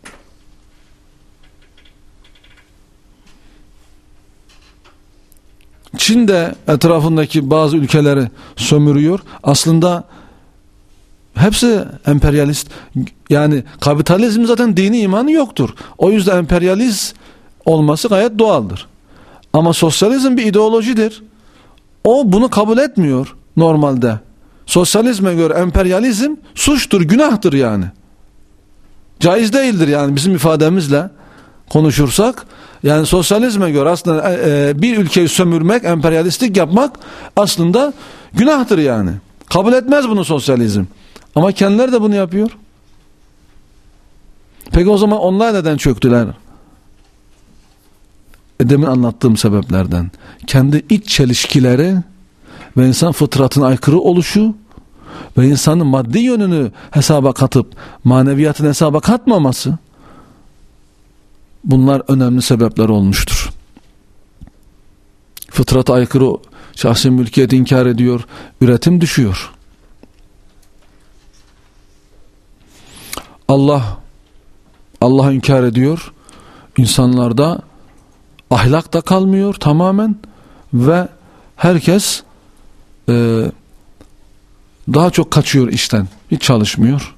Çin de etrafındaki bazı ülkeleri sömürüyor. Aslında hepsi emperyalist. Yani kapitalizm zaten dini imanı yoktur. O yüzden emperyalist olması gayet doğaldır. Ama sosyalizm bir ideolojidir. O bunu kabul etmiyor normalde. Sosyalizme göre emperyalizm suçtur, günahtır yani. Caiz değildir yani bizim ifademizle konuşursak. Yani sosyalizme göre aslında bir ülkeyi sömürmek, emperyalistlik yapmak aslında günahtır yani. Kabul etmez bunu sosyalizm. Ama kendileri de bunu yapıyor. Peki o zaman onlar neden çöktüler? Demin anlattığım sebeplerden. Kendi iç çelişkileri ve insan fıtratına aykırı oluşu ve insanın maddi yönünü hesaba katıp maneviyatını hesaba katmaması, bunlar önemli sebepler olmuştur. Fıtrata aykırı şahsi mülkiyeti inkar ediyor, üretim düşüyor. Allah'ı inkar ediyor, insanlarda ahlak da kalmıyor tamamen ve herkes daha çok kaçıyor işten, hiç çalışmıyor.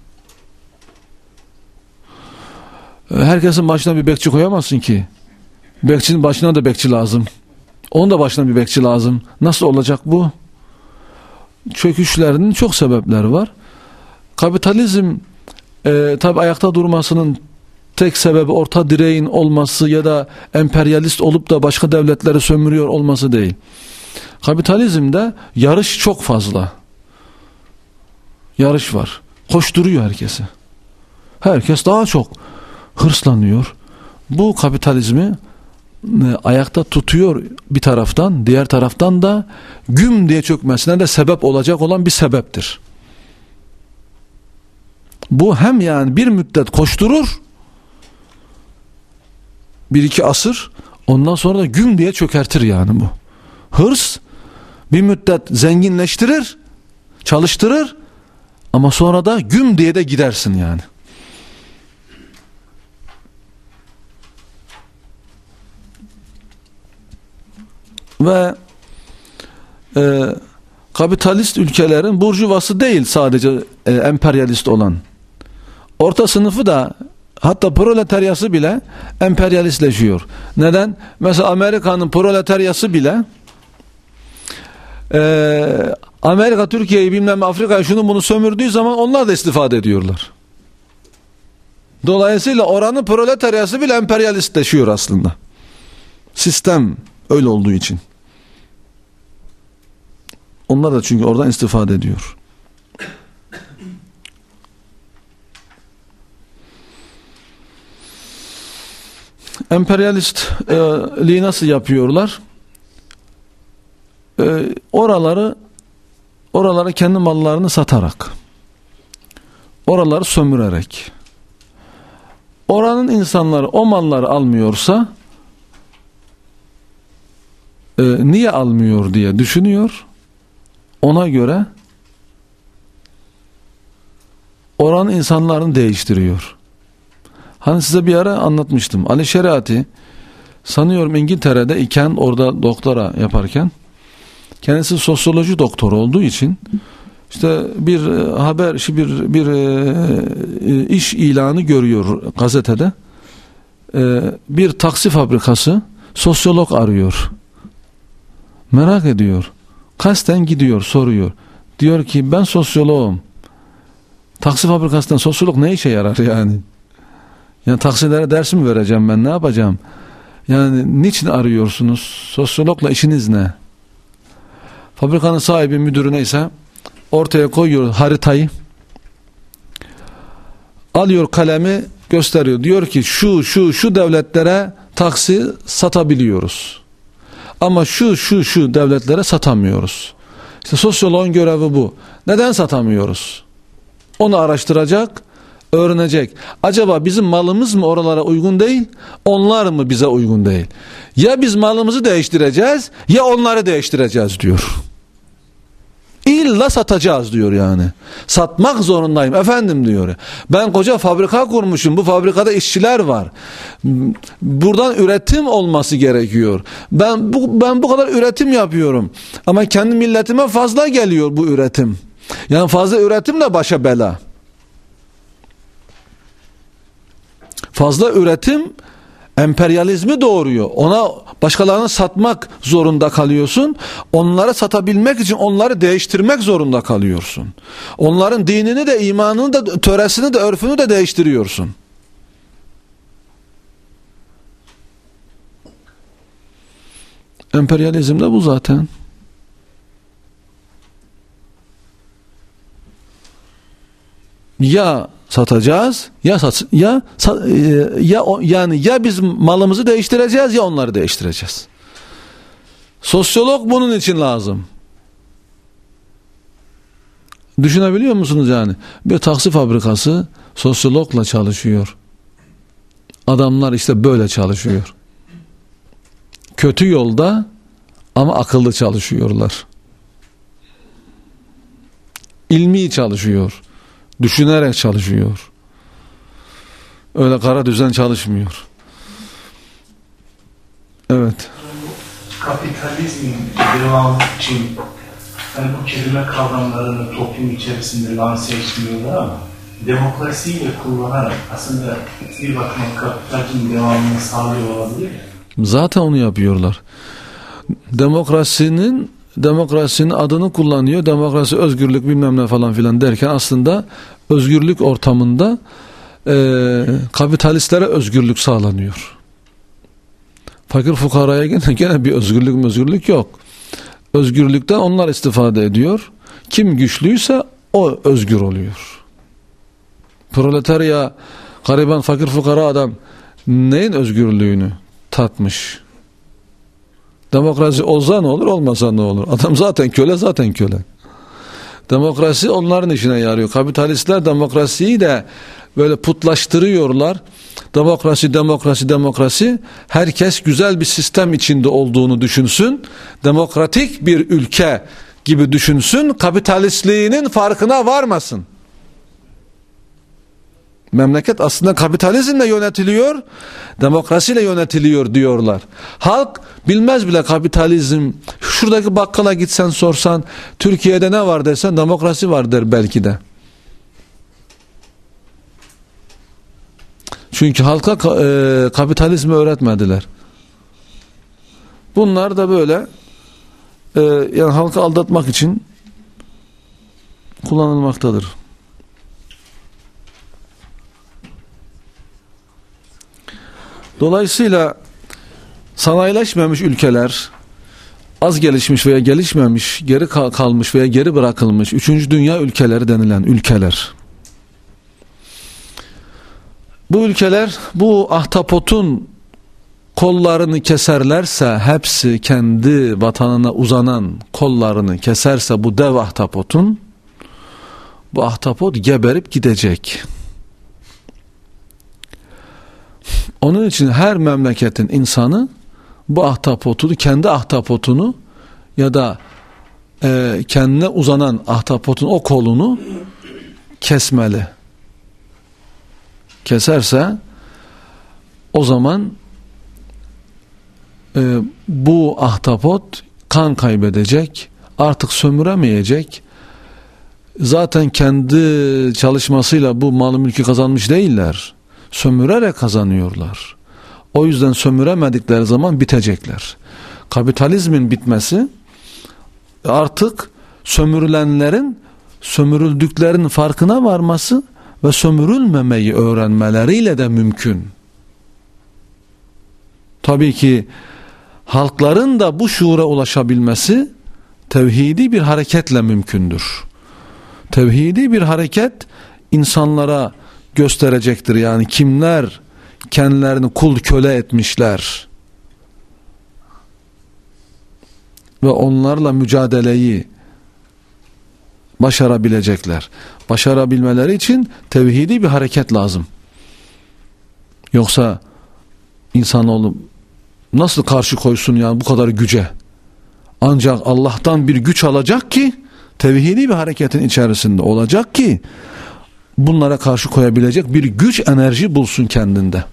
Herkesin başına bir bekçi koyamazsın ki. Bekçinin başına da bekçi lazım. Onun da başına bir bekçi lazım. Nasıl olacak bu? Çöküşlerinin çok sebepleri var. Kapitalizm tabi ayakta durmasının tek sebebi orta direğin olması ya da emperyalist olup da başka devletleri sömürüyor olması değil. Kapitalizmde yarış çok fazla. Yarış var. Koşturuyor herkesi. Herkes daha çok hırslanıyor. Bu kapitalizmi ayakta tutuyor bir taraftan, diğer taraftan da güm diye çökmesine de sebep olacak olan bir sebeptir. Bu hem yani bir müddet koşturur, bir iki asır, ondan sonra da güm diye çökertir yani bu. Hırs bir müddet zenginleştirir, çalıştırır ama sonra da güm diye de gidersin yani. Ve kapitalist ülkelerin burjuvası değil sadece emperyalist olan. Orta sınıfı da, hatta proletaryası bile emperyalistleşiyor. Neden? Mesela Amerika'nın proletaryası bile Amerika Türkiye'yi bilmem Afrika'yı şunu bunu sömürdüğü zaman onlar da istifade ediyorlar. Dolayısıyla oranın proletaryası bile emperyalistleşiyor aslında. Sistem öyle olduğu için. Onlar da çünkü oradan istifade ediyor. Emperyalistliği nasıl yapıyorlar? Oraları kendi mallarını satarak, oraları sömürerek, oranın insanları o malları almıyorsa niye almıyor diye düşünüyor. Ona göre oranın insanlarını değiştiriyor. Hani size bir ara anlatmıştım. Ali Şeriati sanıyorum İngiltere'de iken, orada doktora yaparken, kendisi sosyoloji doktoru olduğu için işte bir haber, bir iş ilanı görüyor gazetede. Bir taksi fabrikası sosyolog arıyor. Merak ediyor. Kasten gidiyor, soruyor. Diyor ki ben sosyoloğum. Taksi fabrikasından sosyolog ne işe yarar yani? Yani taksilere ders mi vereceğim ben, ne yapacağım? Yani niçin arıyorsunuz? Sosyologla işiniz ne? Fabrikanın sahibi, müdürü neyse ortaya koyuyor haritayı. Alıyor kalemi, gösteriyor. Diyor ki şu devletlere taksi satabiliyoruz. Ama şu devletlere satamıyoruz. İşte sosyoloğun görevi bu. Neden satamıyoruz? Onu araştıracak, öğrenecek. Acaba bizim malımız mı oralara uygun değil, onlar mı bize uygun değil? Ya biz malımızı değiştireceğiz ya onları değiştireceğiz diyor. İlla satacağız diyor yani. Satmak zorundayım efendim diyor. Ben koca fabrika kurmuşum. Bu fabrikada işçiler var. Buradan üretim olması gerekiyor. Ben bu kadar üretim yapıyorum. Ama kendi milletime fazla geliyor bu üretim. Yani fazla üretim de başa bela. Fazla üretim emperyalizmi doğuruyor. Ona başkalarına satmak zorunda kalıyorsun. Onlara satabilmek için onları değiştirmek zorunda kalıyorsun. Onların dinini de, imanını da, töresini de, örfünü de değiştiriyorsun. Emperyalizm de bu zaten. Ya satacağız ya biz malımızı değiştireceğiz ya onları değiştireceğiz. Sosyolog bunun için lazım. Düşünebiliyor musunuz yani? Bir taksi fabrikası sosyologla çalışıyor. Adamlar işte böyle çalışıyor. Kötü yolda ama akıllı çalışıyorlar. İlmi çalışıyor. Düşünerek çalışıyor. Öyle kara düzen çalışmıyor. Evet. Kapitalizmin devamı için yani bu kelime kavramlarını toplum içerisinde lanse etmiyorlar ama demokrasiyle kullanarak aslında bir bakıma kapitalizmin devamını sağlıyor olabilir mi? Zaten onu yapıyorlar. Demokrasinin adını kullanıyor. Demokrasi, özgürlük bilmem ne falan filan derken aslında özgürlük ortamında kapitalistlere özgürlük sağlanıyor. Fakir fukaraya gene bir özgürlük yok. Özgürlükten onlar istifade ediyor. Kim güçlüyse o özgür oluyor. Proletarya, gariban, fakir fukara adam neyin özgürlüğünü tatmış? Demokrasi olsa ne olur, olmasa ne olur? Adam zaten köle. Demokrasi onların işine yarıyor. Kapitalistler demokrasiyi de böyle putlaştırıyorlar. Demokrasi. Herkes güzel bir sistem içinde olduğunu düşünsün. Demokratik bir ülke gibi düşünsün. Kapitalistliğinin farkına varmasın. Memleket aslında kapitalizmle yönetiliyor, demokrasiyle yönetiliyor diyorlar. Halk bilmez bile kapitalizm. Şuradaki bakkala gitsen sorsan Türkiye'de ne var desen demokrasi var der belki de. Çünkü halka kapitalizmi öğretmediler. Bunlar da böyle yani halkı aldatmak için kullanılmaktadır. Dolayısıyla sanayileşmemiş ülkeler, az gelişmiş veya gelişmemiş, geri kalmış veya geri bırakılmış 3. dünya ülkeleri denilen ülkeler. Bu ülkeler bu ahtapotun kollarını keserlerse, hepsi kendi vatanına uzanan kollarını keserse bu dev ahtapotun, bu ahtapot geberip gidecek. Onun için her memleketin insanı bu ahtapotunu, kendi ahtapotunu ya da kendine uzanan ahtapotun o kolunu kesmeli. Keserse o zaman bu ahtapot kan kaybedecek, artık sömüremeyecek. Zaten kendi çalışmasıyla bu malı mülkü kazanmış değiller. Sömürerek kazanıyorlar. O yüzden sömüremedikleri zaman bitecekler. Kapitalizmin bitmesi artık sömürülenlerin sömürüldüklerinin farkına varması ve sömürülmemeyi öğrenmeleriyle de mümkün. Tabii ki halkların da bu şuura ulaşabilmesi tevhidi bir hareketle mümkündür. Tevhidi bir hareket insanlara gösterecektir. Yani kimler kendilerini kul köle etmişler ve onlarla mücadeleyi başarabilecekler. Başarabilmeleri için tevhidi bir hareket lazım. Yoksa insanoğlu nasıl karşı koysun yani bu kadar güce? Ancak Allah'tan bir güç alacak ki tevhidi bir hareketin içerisinde olacak ki bunlara karşı koyabilecek bir güç, enerji bulsun kendinde.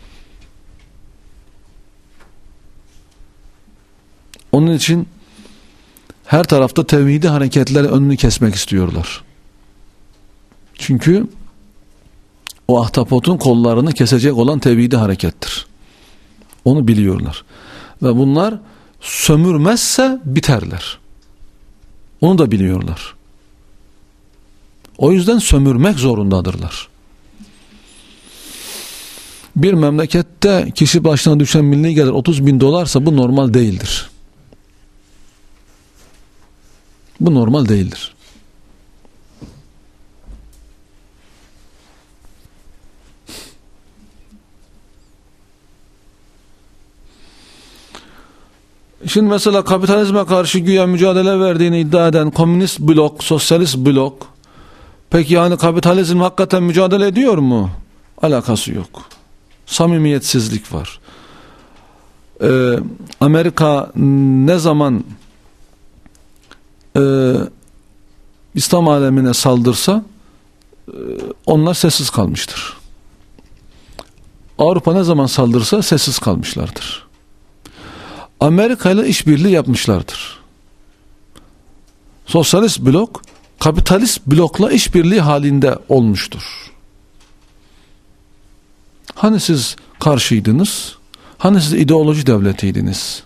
Onun için her tarafta tevhidi hareketlerin önünü kesmek istiyorlar. Çünkü o ahtapotun kollarını kesecek olan tevhidi harekettir. Onu biliyorlar. Ve bunlar sömürmezse biterler. Onu da biliyorlar. O yüzden sömürmek zorundadırlar. Bir memlekette kişi başına düşen milli gelir 30 bin dolarsa bu normal değildir. Bu normal değildir. Şimdi mesela kapitalizme karşı güya mücadele verdiğini iddia eden komünist blok, sosyalist blok, peki yani kapitalizm hakikaten mücadele ediyor mu? Alakası yok. Samimiyetsizlik var. Amerika ne zaman İslam alemine saldırsa onlar sessiz kalmıştır. Avrupa ne zaman saldırsa sessiz kalmışlardır. Amerika ile işbirliği yapmışlardır. Sosyalist blok kapitalist blokla işbirliği halinde olmuştur. Hani siz karşıydınız? Hani siz ideoloji devletiydiniz?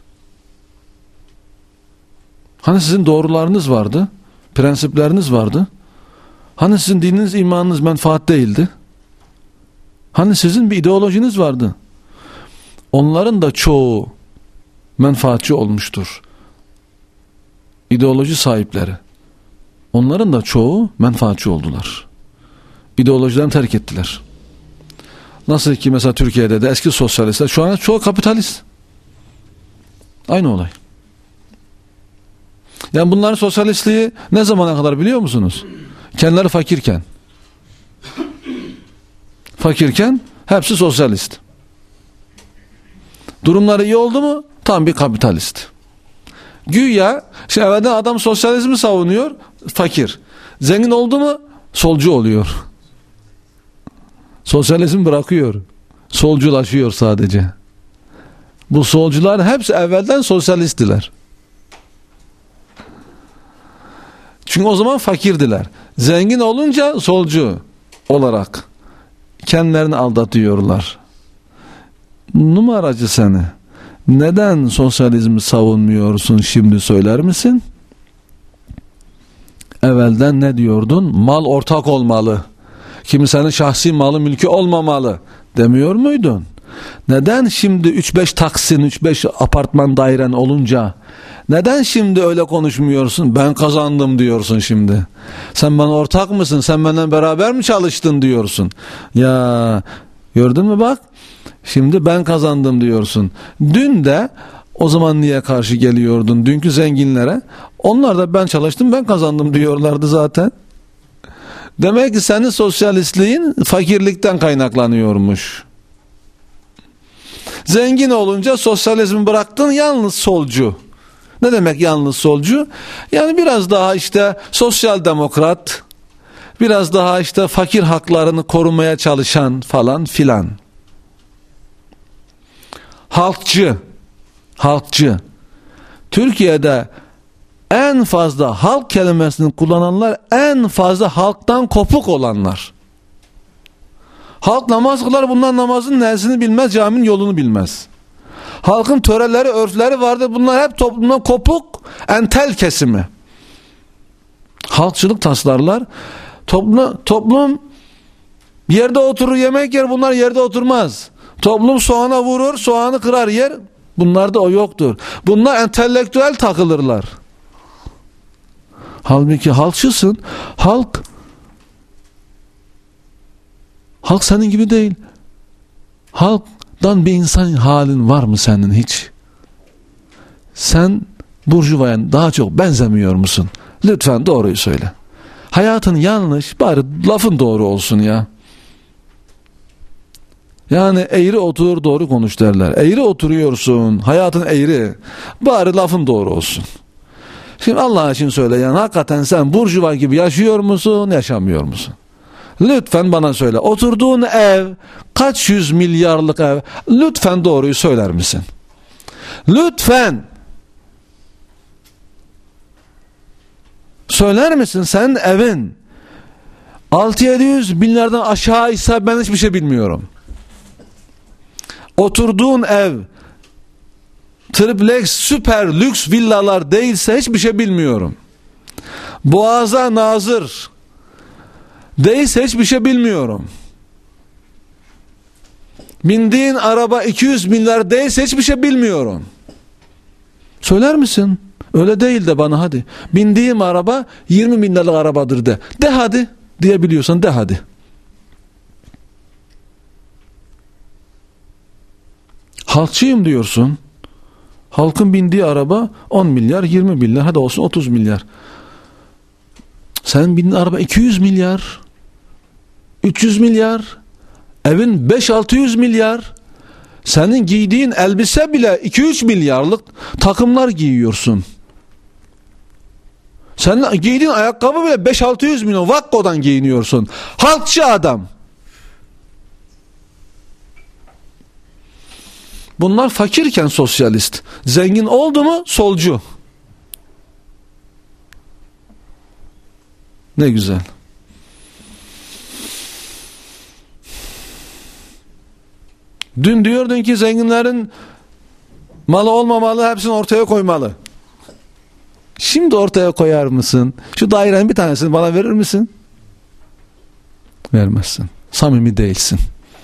Hani sizin doğrularınız vardı? Prensipleriniz vardı? Hani sizin dininiz, imanınız menfaat değildi? Hani sizin bir ideolojiniz vardı? Onların da çoğu menfaatçi olmuştur. İdeoloji sahipleri. Onların da çoğu menfaatçi oldular. İdeolojilerini terk ettiler. Nasıl ki mesela Türkiye'de de eski sosyalistler şu an çoğu kapitalist. Aynı olay. Yani bunların sosyalistliği ne zamana kadar biliyor musunuz? Kendileri fakirken. Fakirken hepsi sosyalist. Durumları iyi oldu mu? Tam bir kapitalist. Güya şimdi evvelden adam sosyalizmi savunuyor, fakir. Zengin oldu mu? Solcu oluyor. Sosyalizm bırakıyor. Solculaşıyor sadece. Bu solcular hepsi evvelden sosyalisttiler. Çünkü o zaman fakirdiler. Zengin olunca solcu olarak kendilerini aldatıyorlar. Numaracı seni. Neden sosyalizmi savunmuyorsun şimdi söyler misin? Evvelden ne diyordun? Mal ortak olmalı. Kimsenin şahsi malı mülkü olmamalı demiyor muydun? Neden şimdi 3-5 taksin, 3-5 apartman dairen olunca neden şimdi öyle konuşmuyorsun? Ben kazandım diyorsun şimdi. Sen bana ortak mısın? Sen benden beraber mi çalıştın diyorsun? Ya gördün mü bak? Şimdi ben kazandım diyorsun. Dün de o zaman niye karşı geliyordun dünkü zenginlere? Onlar da ben çalıştım, ben kazandım diyorlardı zaten. Demek ki senin sosyalistliğin fakirlikten kaynaklanıyormuş. Zengin olunca sosyalizmi bıraktın, yalnız solcu. Ne demek yalnız solcu? Yani biraz daha işte sosyal demokrat, biraz daha işte fakir haklarını korumaya çalışan falan filan. Halkçı. Türkiye'de en fazla halk kelimesini kullananlar en fazla halktan kopuk olanlar. Halk namaz kılar, bunlar namazın nesini bilmez, caminin yolunu bilmez. Halkın töreleri, örfleri vardır, bunlar hep toplumdan kopuk, entel kesimi. Halkçılık taslarlar. Toplum yerde oturur, yemek yer, bunlar yerde oturmaz. Toplum soğana vurur, soğanı kırar yer, bunlarda o yoktur. Bunlar entelektüel takılırlar. Halbuki halkçısın. Halk senin gibi değil. Halktan bir insan halin var mı senin hiç? Sen burjuvaya daha çok benzemiyor musun? Lütfen doğruyu söyle. Hayatın yanlış, bari lafın doğru olsun ya. Yani eğri otur doğru konuş derler. Eğri oturuyorsun, hayatın eğri, bari lafın doğru olsun. Şimdi Allah için söyle, yani hakikaten sen burjuva gibi yaşıyor musun, yaşamıyor musun? Lütfen bana söyle. Oturduğun ev kaç yüz milyarlık ev? Lütfen doğruyu söyler misin? Lütfen. Söyler misin? Sen evin 600-700 milyardan aşağı ise ben hiçbir şey bilmiyorum. Oturduğun ev triplex, süper lüks villalar değilse hiçbir şey bilmiyorum. Boğaza nazır değilse hiçbir şey bilmiyorum. Bindiğin araba 200 milyar değilse hiçbir şey bilmiyorum. Söyler misin? Öyle değil de bana hadi. Bindiğim araba 20 milyarlık arabadır de. De hadi. Diyebiliyorsan de hadi. Halkçıyım diyorsun. Halkın bindiği araba 10 milyar, 20 milyar, hadi olsun 30 milyar. Senin bindiğin araba 200 milyar, 300 milyar, evin 5-600 milyar. Senin giydiğin elbise bile 2-3 milyarlık takımlar giyiyorsun. Senin giydiğin ayakkabı bile 5-600 milyon Vakko'dan giyiniyorsun. Halkçı adam. Bunlar fakirken sosyalist. Zengin oldu mu solcu. Ne güzel. Dün diyordun ki zenginlerin malı olmamalı, hepsini ortaya koymalı. Şimdi ortaya koyar mısın? Şu dairenin bir tanesini bana verir misin? Vermezsin. Samimi değilsin.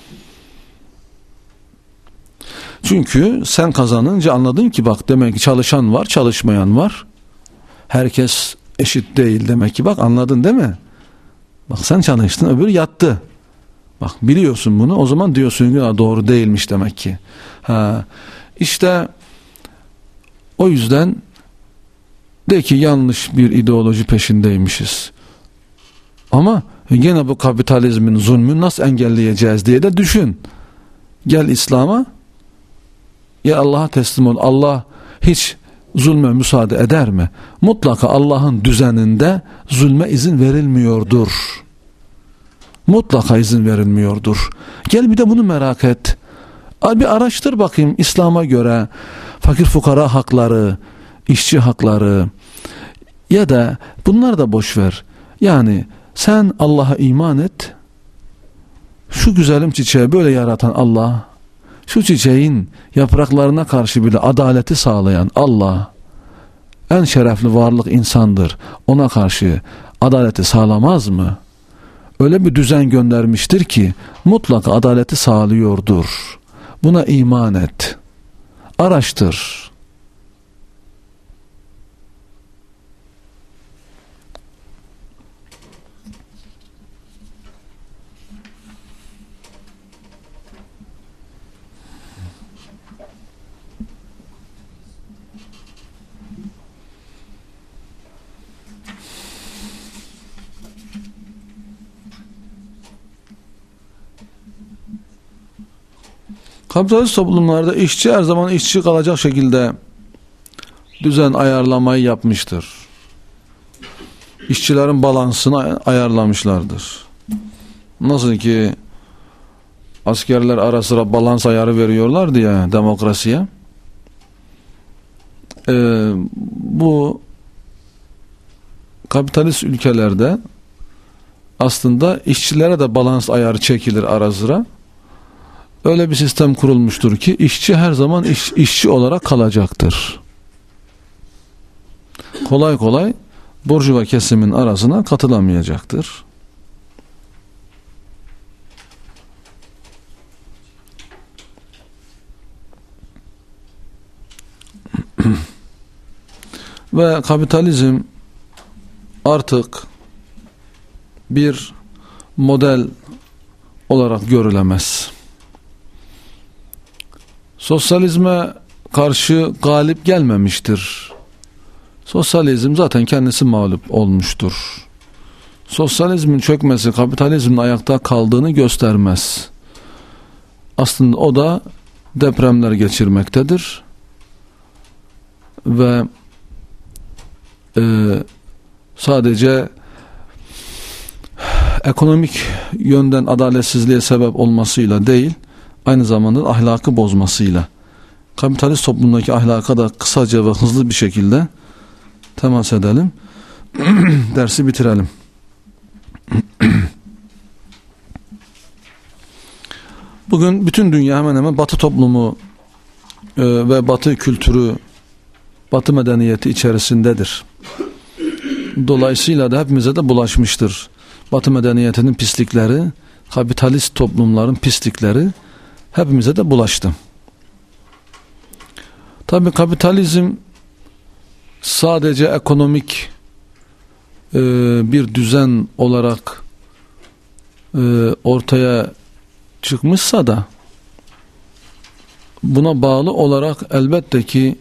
Çünkü sen kazanınca anladın ki bak demek ki çalışan var, çalışmayan var. Herkes eşit değil demek ki, bak anladın değil mi? Bak sen çalıştın, öbürü yattı. Bak biliyorsun bunu, o zaman diyorsun ki doğru değilmiş demek ki. İşte o yüzden de ki yanlış bir ideoloji peşindeymişiz. Ama gene bu kapitalizmin zulmünü nasıl engelleyeceğiz diye de düşün. Gel İslam'a, ya Allah'a teslim ol. Allah hiç zulme müsaade eder mi? Mutlaka Allah'ın düzeninde zulme izin verilmiyordur. Mutlaka izin verilmiyordur. Gel bir de bunu merak et. Bir araştır bakayım İslam'a göre fakir fukara hakları, işçi hakları ya da bunları da boş ver. Yani sen Allah'a iman et. Şu güzelim çiçeği böyle yaratan Allah, şu çiçeğin yapraklarına karşı bile adaleti sağlayan Allah, en şerefli varlık insandır. Ona karşı adaleti sağlamaz mı? Öyle bir düzen göndermiştir ki mutlaka adaleti sağlıyordur. Buna iman et. Araştır. Kapitalist toplumlarda işçi her zaman işçi kalacak şekilde düzen ayarlamayı yapmıştır. İşçilerin balansını ayarlamışlardır. Nasıl ki askerler ara sıra balans ayarı veriyorlar diye demokrasiye. Bu kapitalist ülkelerde aslında işçilere de balans ayarı çekilir ara sıra. Öyle bir sistem kurulmuştur ki işçi her zaman işçi olarak kalacaktır. Kolay kolay burjuva kesimin arasına katılamayacaktır. Ve kapitalizm artık bir model olarak görülemez. Sosyalizme karşı galip gelmemiştir. Sosyalizm zaten kendisi mağlup olmuştur. Sosyalizmin çökmesi kapitalizmin ayakta kaldığını göstermez. Aslında o da depremler geçirmektedir. Ve sadece ekonomik yönden adaletsizliğe sebep olmasıyla değil, aynı zamanda ahlakı bozmasıyla. Kapitalist toplumdaki ahlaka da kısaca ve hızlı bir şekilde temas edelim. Dersi bitirelim. Bugün bütün dünya hemen hemen Batı toplumu ve Batı kültürü, Batı medeniyeti içerisindedir. Dolayısıyla da hepimize de bulaşmıştır. Batı medeniyetinin pislikleri, kapitalist toplumların pislikleri hepimize de bulaştı. Tabii kapitalizm sadece ekonomik bir düzen olarak ortaya çıkmışsa da buna bağlı olarak elbette ki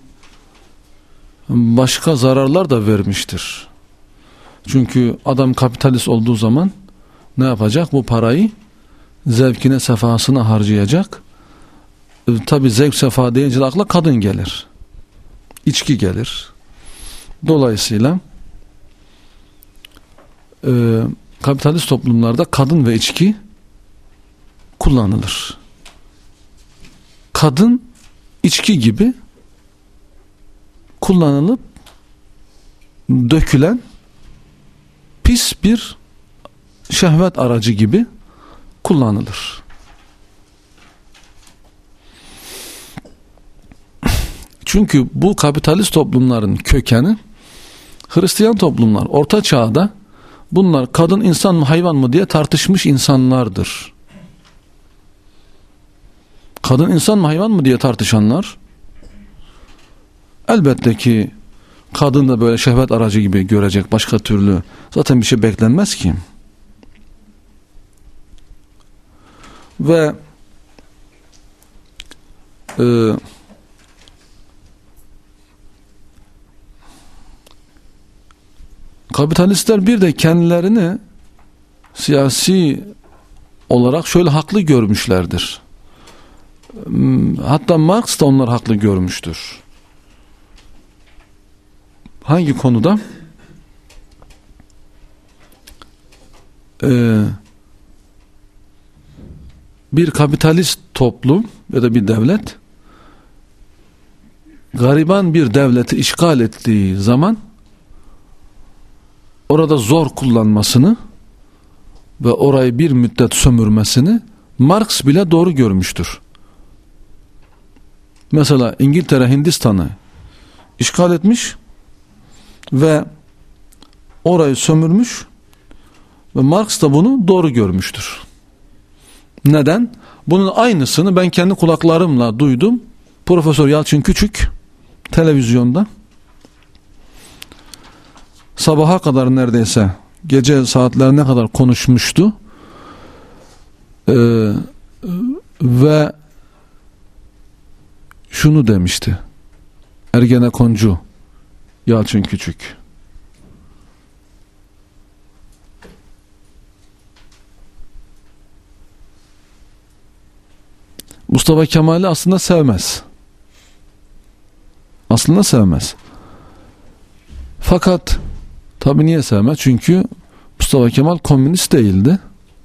başka zararlar da vermiştir. Çünkü adam kapitalist olduğu zaman ne yapacak? Bu parayı zevkine, sefasına harcayacak. Tabii zevk, sefa deyince de akla kadın gelir. İçki gelir. Dolayısıyla kapitalist toplumlarda kadın ve içki kullanılır. Kadın içki gibi kullanılıp dökülen pis bir şehvet aracı gibi kullanılır. Çünkü bu kapitalist toplumların kökeni Hristiyan toplumlar. Orta çağda bunlar kadın insan mı hayvan mı diye tartışmış insanlardır. Kadın insan mı hayvan mı diye tartışanlar elbette ki kadın da böyle şehvet aracı gibi görecek, başka türlü zaten bir şey beklenmez ki. Ve kapitalistler bir de kendilerini siyasi olarak şöyle haklı görmüşlerdir. Hatta Marx da onlar haklı görmüştür. Hangi konuda? Bir kapitalist toplum ya da bir devlet gariban bir devleti işgal ettiği zaman orada zor kullanmasını ve orayı bir müddet sömürmesini Marx bile doğru görmüştür. Mesela İngiltere Hindistan'ı işgal etmiş ve orayı sömürmüş ve Marx da bunu doğru görmüştür. Neden? Bunun aynısını ben kendi kulaklarımla duydum. Profesör Yalçın Küçük televizyonda sabaha kadar neredeyse gece saatlerine kadar konuşmuştu. Ve şunu demişti. Ergenekoncu Yalçın Küçük. Mustafa Kemal'i aslında sevmez. Aslında sevmez. Fakat tabii niye sevmez? Çünkü Mustafa Kemal komünist değildi.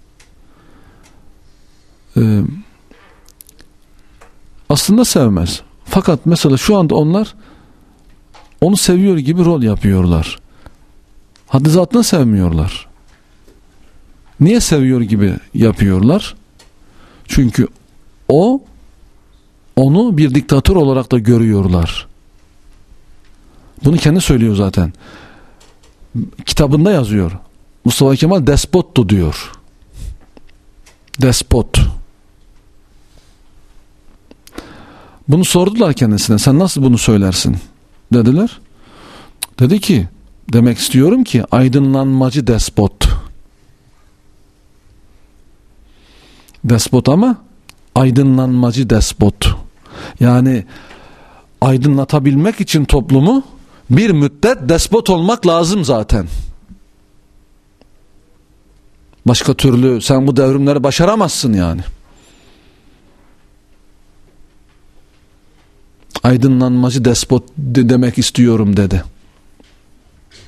Aslında sevmez. Fakat mesela şu anda onlar onu seviyor gibi rol yapıyorlar. Haddi zatına sevmiyorlar. Niye seviyor gibi yapıyorlar? Çünkü onu bir diktatör olarak da görüyorlar. Bunu kendi söylüyor zaten. Kitabında yazıyor. Mustafa Kemal despottu diyor. Despot. Bunu sordular kendisine. Sen nasıl bunu söylersin? Dediler. Dedi ki, demek istiyorum ki aydınlanmacı despot. Despot ama aydınlanmacı despot. Yani aydınlatabilmek için toplumu bir müddet despot olmak lazım zaten. Başka türlü sen bu devrimleri başaramazsın yani. Aydınlanmacı despot demek istiyorum dedi.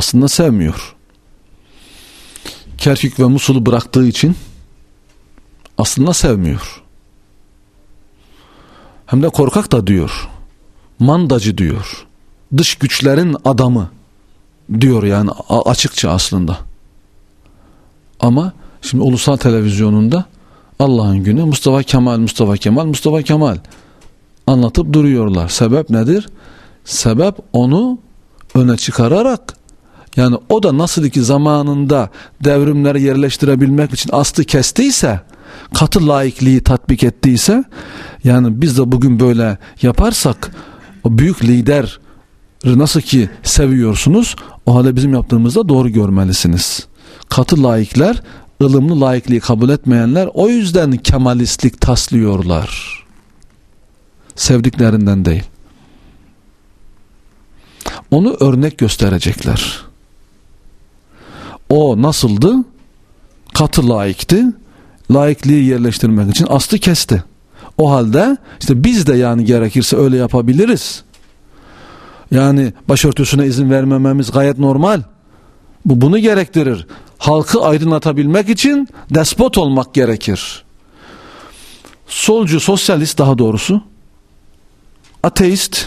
Aslında sevmiyor. Kerkük ve Musul'u bıraktığı için aslında sevmiyor. Hem de korkak da diyor. Mandacı diyor. Dış güçlerin adamı diyor yani açıkça aslında. Ama şimdi ulusal televizyonunda Allah'ın günü Mustafa Kemal anlatıp duruyorlar. Sebep nedir? Sebep onu öne çıkararak, yani o da nasıl ki zamanında devrimleri yerleştirebilmek için astı kestiyse, katı laikliği tatbik ettiyse, yani biz de bugün böyle yaparsak o büyük lider nasıl ki seviyorsunuz, o halde bizim yaptığımızda doğru görmelisiniz. Katı laikler, ılımlı laikliği kabul etmeyenler o yüzden kemalistlik taslıyorlar. Sevdiklerinden değil. Onu örnek gösterecekler. O nasıldı? Katı laikti. Laikliği yerleştirmek için astı kesti. O halde işte biz de yani gerekirse öyle yapabiliriz. Yani başörtüsüne izin vermememiz gayet normal. Bu bunu gerektirir. Halkı aydınlatabilmek için despot olmak gerekir. Solcu, sosyalist, daha doğrusu ateist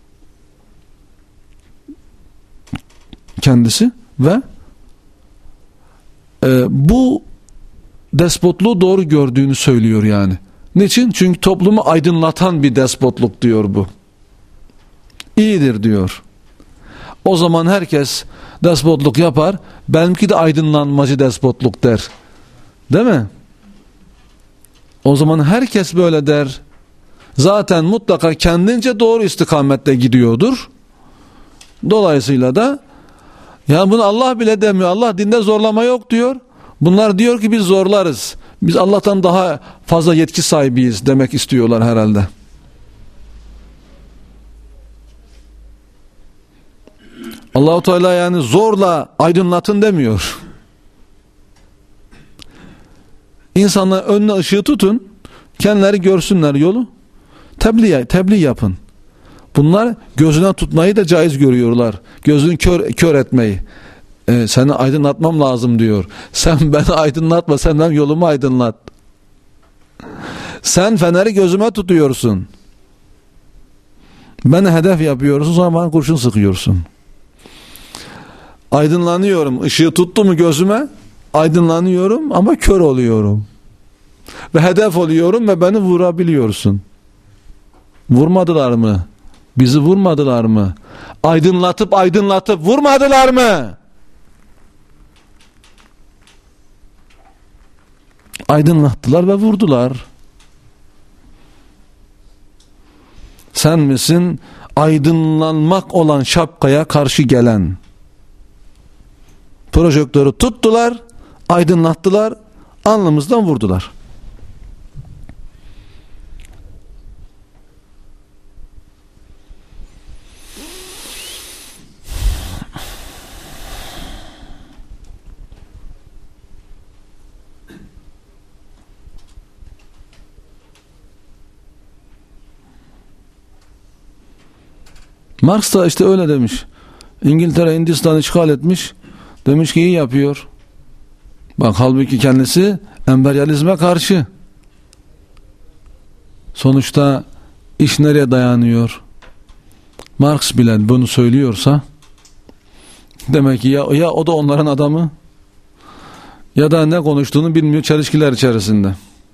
kendisi ve bu despotluğu doğru gördüğünü söylüyor yani. Niçin? Çünkü toplumu aydınlatan bir despotluk diyor bu. İyidir diyor. O zaman herkes despotluk yapar, benimki de aydınlanmacı despotluk der. Değil mi? O zaman herkes böyle der. Zaten mutlaka kendince doğru istikamette gidiyordur. Dolayısıyla da ya bunu Allah bile demiyor. Allah dinde zorlama yok diyor. Bunlar diyor ki biz zorlarız. Biz Allah'tan daha fazla yetki sahibiyiz demek istiyorlar herhalde. Allah-u Teala yani zorla aydınlatın demiyor. İnsanlar önüne ışığı tutun, kendileri görsünler yolu. Tebliğ yapın. Bunlar gözüne tutmayı da caiz görüyorlar. Gözünü kör etmeyi. Seni aydınlatmam lazım diyor. Sen beni aydınlatma, senden yolumu aydınlat. Sen feneri gözüme tutuyorsun. Beni hedef yapıyorsun, sonra bana kurşun sıkıyorsun. Aydınlanıyorum. Işığı tuttu mu gözüme? Aydınlanıyorum ama kör oluyorum. Ve hedef oluyorum ve beni vurabiliyorsun. Vurmadılar mı? Bizi vurmadılar mı? Aydınlatıp vurmadılar mı? Aydınlattılar ve vurdular. Sen misin aydınlanmak olan şapkaya karşı gelen? Projektörü tuttular, aydınlattılar, alnımızdan vurdular. Marx da işte öyle demiş. İngiltere Hindistan'ı işgal etmiş. Demiş ki iyi yapıyor. Bak halbuki kendisi emperyalizme karşı. Sonuçta iş nereye dayanıyor? Marx bile bunu söylüyorsa demek ki ya o da onların adamı ya da ne konuştuğunu bilmiyor, çelişkiler içerisinde.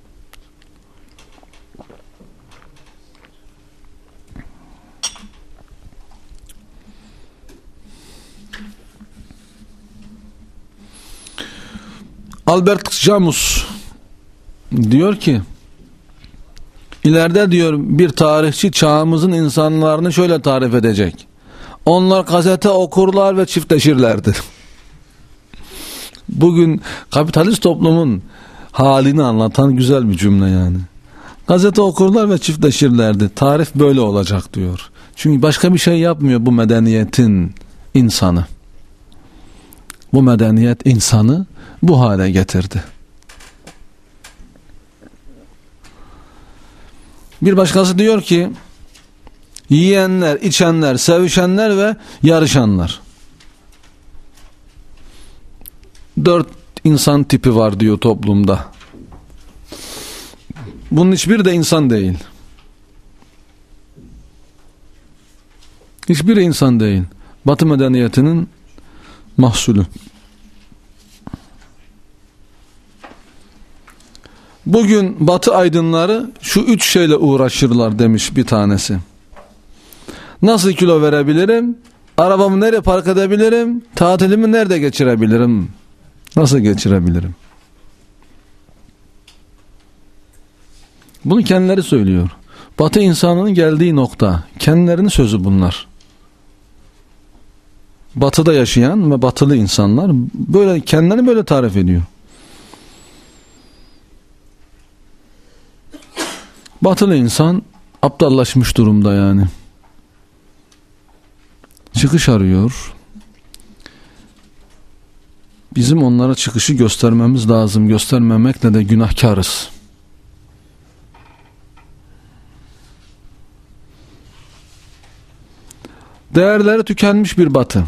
Albert Camus diyor ki ileride diyor bir tarihçi çağımızın insanlarını şöyle tarif edecek. Onlar gazete okurlar ve çiftleşirlerdi. Bugün kapitalist toplumun halini anlatan güzel bir cümle yani. Gazete okurlar ve çiftleşirlerdi. Tarif böyle olacak diyor. Çünkü başka bir şey yapmıyor bu medeniyetin insanı. Bu medeniyet insanı bu hale getirdi. Bir başkası diyor ki yiyenler, içenler, sevişenler ve yarışanlar. 4 insan tipi var diyor toplumda. Bunun hiçbiri de insan değil. Hiçbiri insan değil. Batı medeniyetinin mahsulü. Bugün Batı aydınları şu 3 şeyle uğraşırlar demiş bir tanesi. Nasıl kilo verebilirim? Arabamı nereye park edebilirim? Tatilimi nerede geçirebilirim? Nasıl geçirebilirim? Bunu kendileri söylüyor. Batı insanının geldiği nokta. Kendilerinin sözü bunlar. Batı'da yaşayan ve batılı insanlar böyle kendilerini böyle tarif ediyor. Batılı insan aptallaşmış durumda yani. Çıkış arıyor. Bizim onlara çıkışı göstermemiz lazım. Göstermemekle de günahkarız. Değerleri tükenmiş bir batı.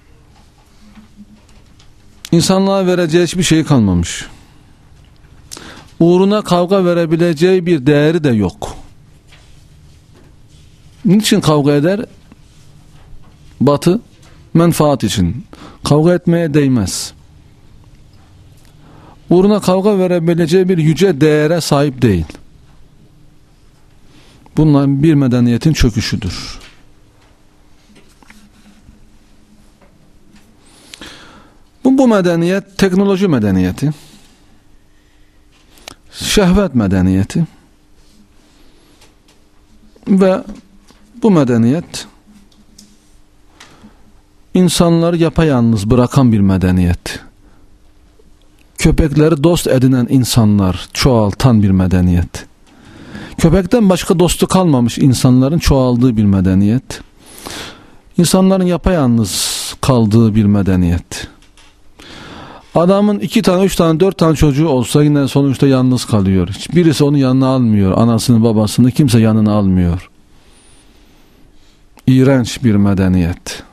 İnsanlığa vereceği hiçbir şey kalmamış. Uğruna kavga verebileceği bir değeri de yok. Niçin kavga eder? Batı menfaat için. Kavga etmeye değmez. Uğruna kavga verebileceği bir yüce değere sahip değil. Bunlar bir medeniyetin çöküşüdür. Bu medeniyet teknoloji medeniyeti, şehvet medeniyeti ve bu medeniyet insanları yapayalnız bırakan bir medeniyet. Köpekleri dost edinen insanlar çoğaltan bir medeniyet. Köpekten başka dostu kalmamış insanların çoğaldığı bir medeniyet. İnsanların yapayalnız kaldığı bir medeniyet. Adamın 2 tane, 3 tane, 4 tane çocuğu olsa yine sonuçta yalnız kalıyor. Birisi onu yanına almıyor. Anasını, babasını kimse yanına almıyor. İğrenç bir medeniyet.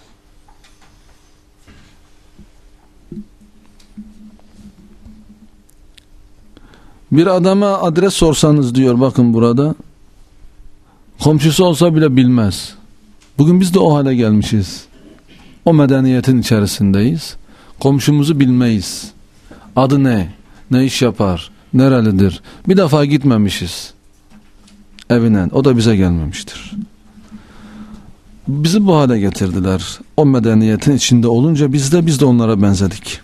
Bir adama adres sorsanız diyor, bakın burada, komşusu olsa bile bilmez. Bugün biz de o hale gelmişiz. O medeniyetin içerisindeyiz. Komşumuzu bilmeyiz. Adı ne? Ne iş yapar? Nerelidir? Bir defa gitmemişiz evine. O da bize gelmemiştir. Bizi bu hale getirdiler. O medeniyetin içinde olunca biz de onlara benzedik.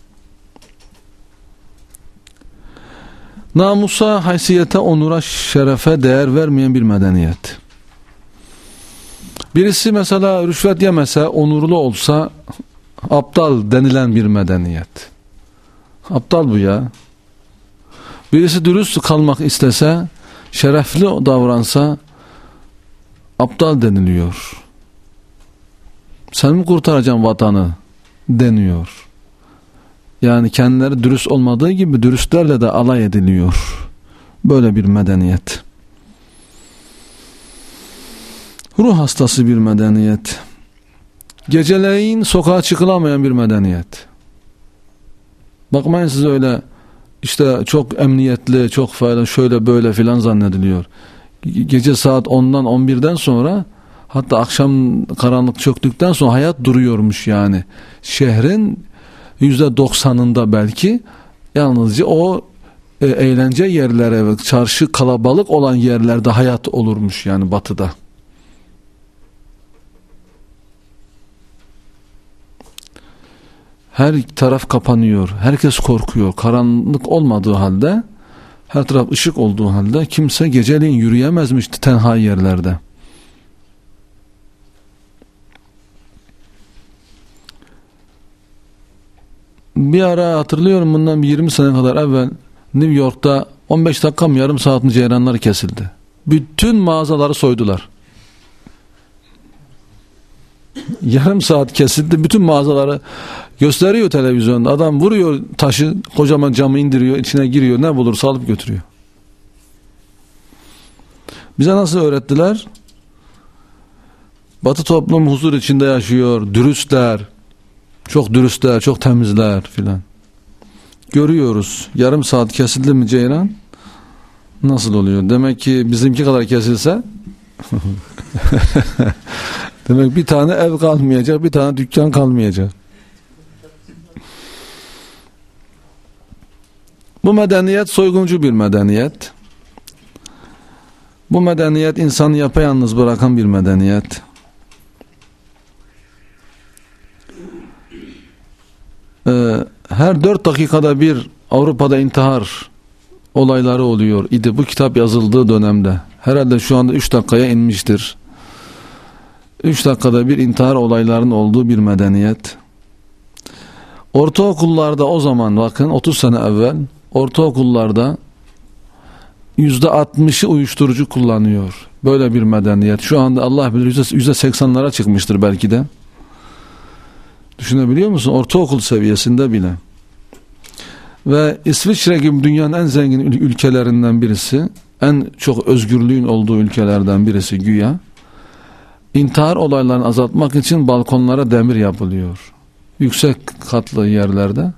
Namusa, haysiyete, onura, şerefe değer vermeyen bir medeniyet. Birisi mesela rüşvet yemese, onurlu olsa aptal denilen bir medeniyet. Aptal bu ya. Birisi dürüst kalmak istese, şerefli davransa aptal deniliyor. Sen mi kurtaracaksın vatanı deniyor. Yani kendileri dürüst olmadığı gibi dürüstlerle de alay ediliyor. Böyle bir medeniyet. Ruh hastası bir medeniyet. Geceleyin sokağa çıkılamayan bir medeniyet. Bakmayın siz öyle işte çok emniyetli, çok faydalı, şöyle böyle filan zannediliyor. Gece saat 10'dan 11'den sonra, hatta akşam karanlık çöktükten sonra hayat duruyormuş yani. Şehrin %90'ında belki yalnızca o eğlence yerleri ve çarşı kalabalık olan yerlerde hayat olurmuş yani batıda. Her taraf kapanıyor. Herkes korkuyor. Karanlık olmadığı halde, her taraf ışık olduğu halde kimse geceleyin yürüyemezmiş tenha yerlerde. Bir ara hatırlıyorum, bundan 20 sene kadar evvel New York'ta 15 dakika mı yarım saat mi ceyranlar kesildi. Bütün mağazaları soydular. Yarım saat kesildi. Bütün mağazaları gösteriyor televizyonda. Adam vuruyor taşı, kocaman camı indiriyor, içine giriyor, ne bulursa alıp götürüyor. Bize nasıl öğrettiler? Batı toplum huzur içinde yaşıyor, dürüstler, çok dürüstler, çok temizler filan. görüyoruz. Yarım saat kesildi mi ceyran nasıl oluyor? Demek ki bizimki kadar kesilse demek bir tane ev kalmayacak, bir tane dükkan kalmayacak. Bu medeniyet soyguncu bir medeniyet. Bu medeniyet insanı yapayalnız bırakan bir medeniyet. Her 4 dakikada bir Avrupa'da intihar olayları oluyor idi bu kitap yazıldığı dönemde. Herhalde şu anda 3 dakikaya inmiştir. 3 dakikada bir intihar olaylarının olduğu bir medeniyet. Ortaokullarda o zaman bakın 30 sene evvel ortaokullarda %60'ı uyuşturucu kullanıyor. Böyle bir medeniyet. Şu anda Allah bilir %80'lara çıkmıştır belki de. Düşünebiliyor musun? Ortaokul seviyesinde bile. Ve İsviçre gibi dünyanın en zengin ülkelerinden birisi, en çok özgürlüğün olduğu ülkelerden birisi güya, intihar olaylarını azaltmak için balkonlara demir yapılıyor. Yüksek katlı yerlerde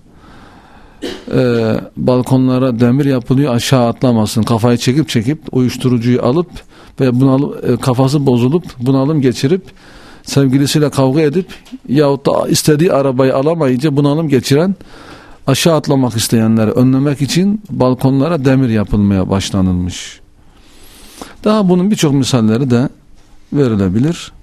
balkonlara demir yapılıyor, aşağı atlamasın, kafayı çekip uyuşturucuyu alıp ve kafası bozulup bunalım geçirip sevgilisiyle kavga edip yahut da istediği arabayı alamayınca bunalım geçiren, aşağı atlamak isteyenleri önlemek için balkonlara demir yapılmaya başlanılmış. Daha bunun birçok misalleri de verilebilir.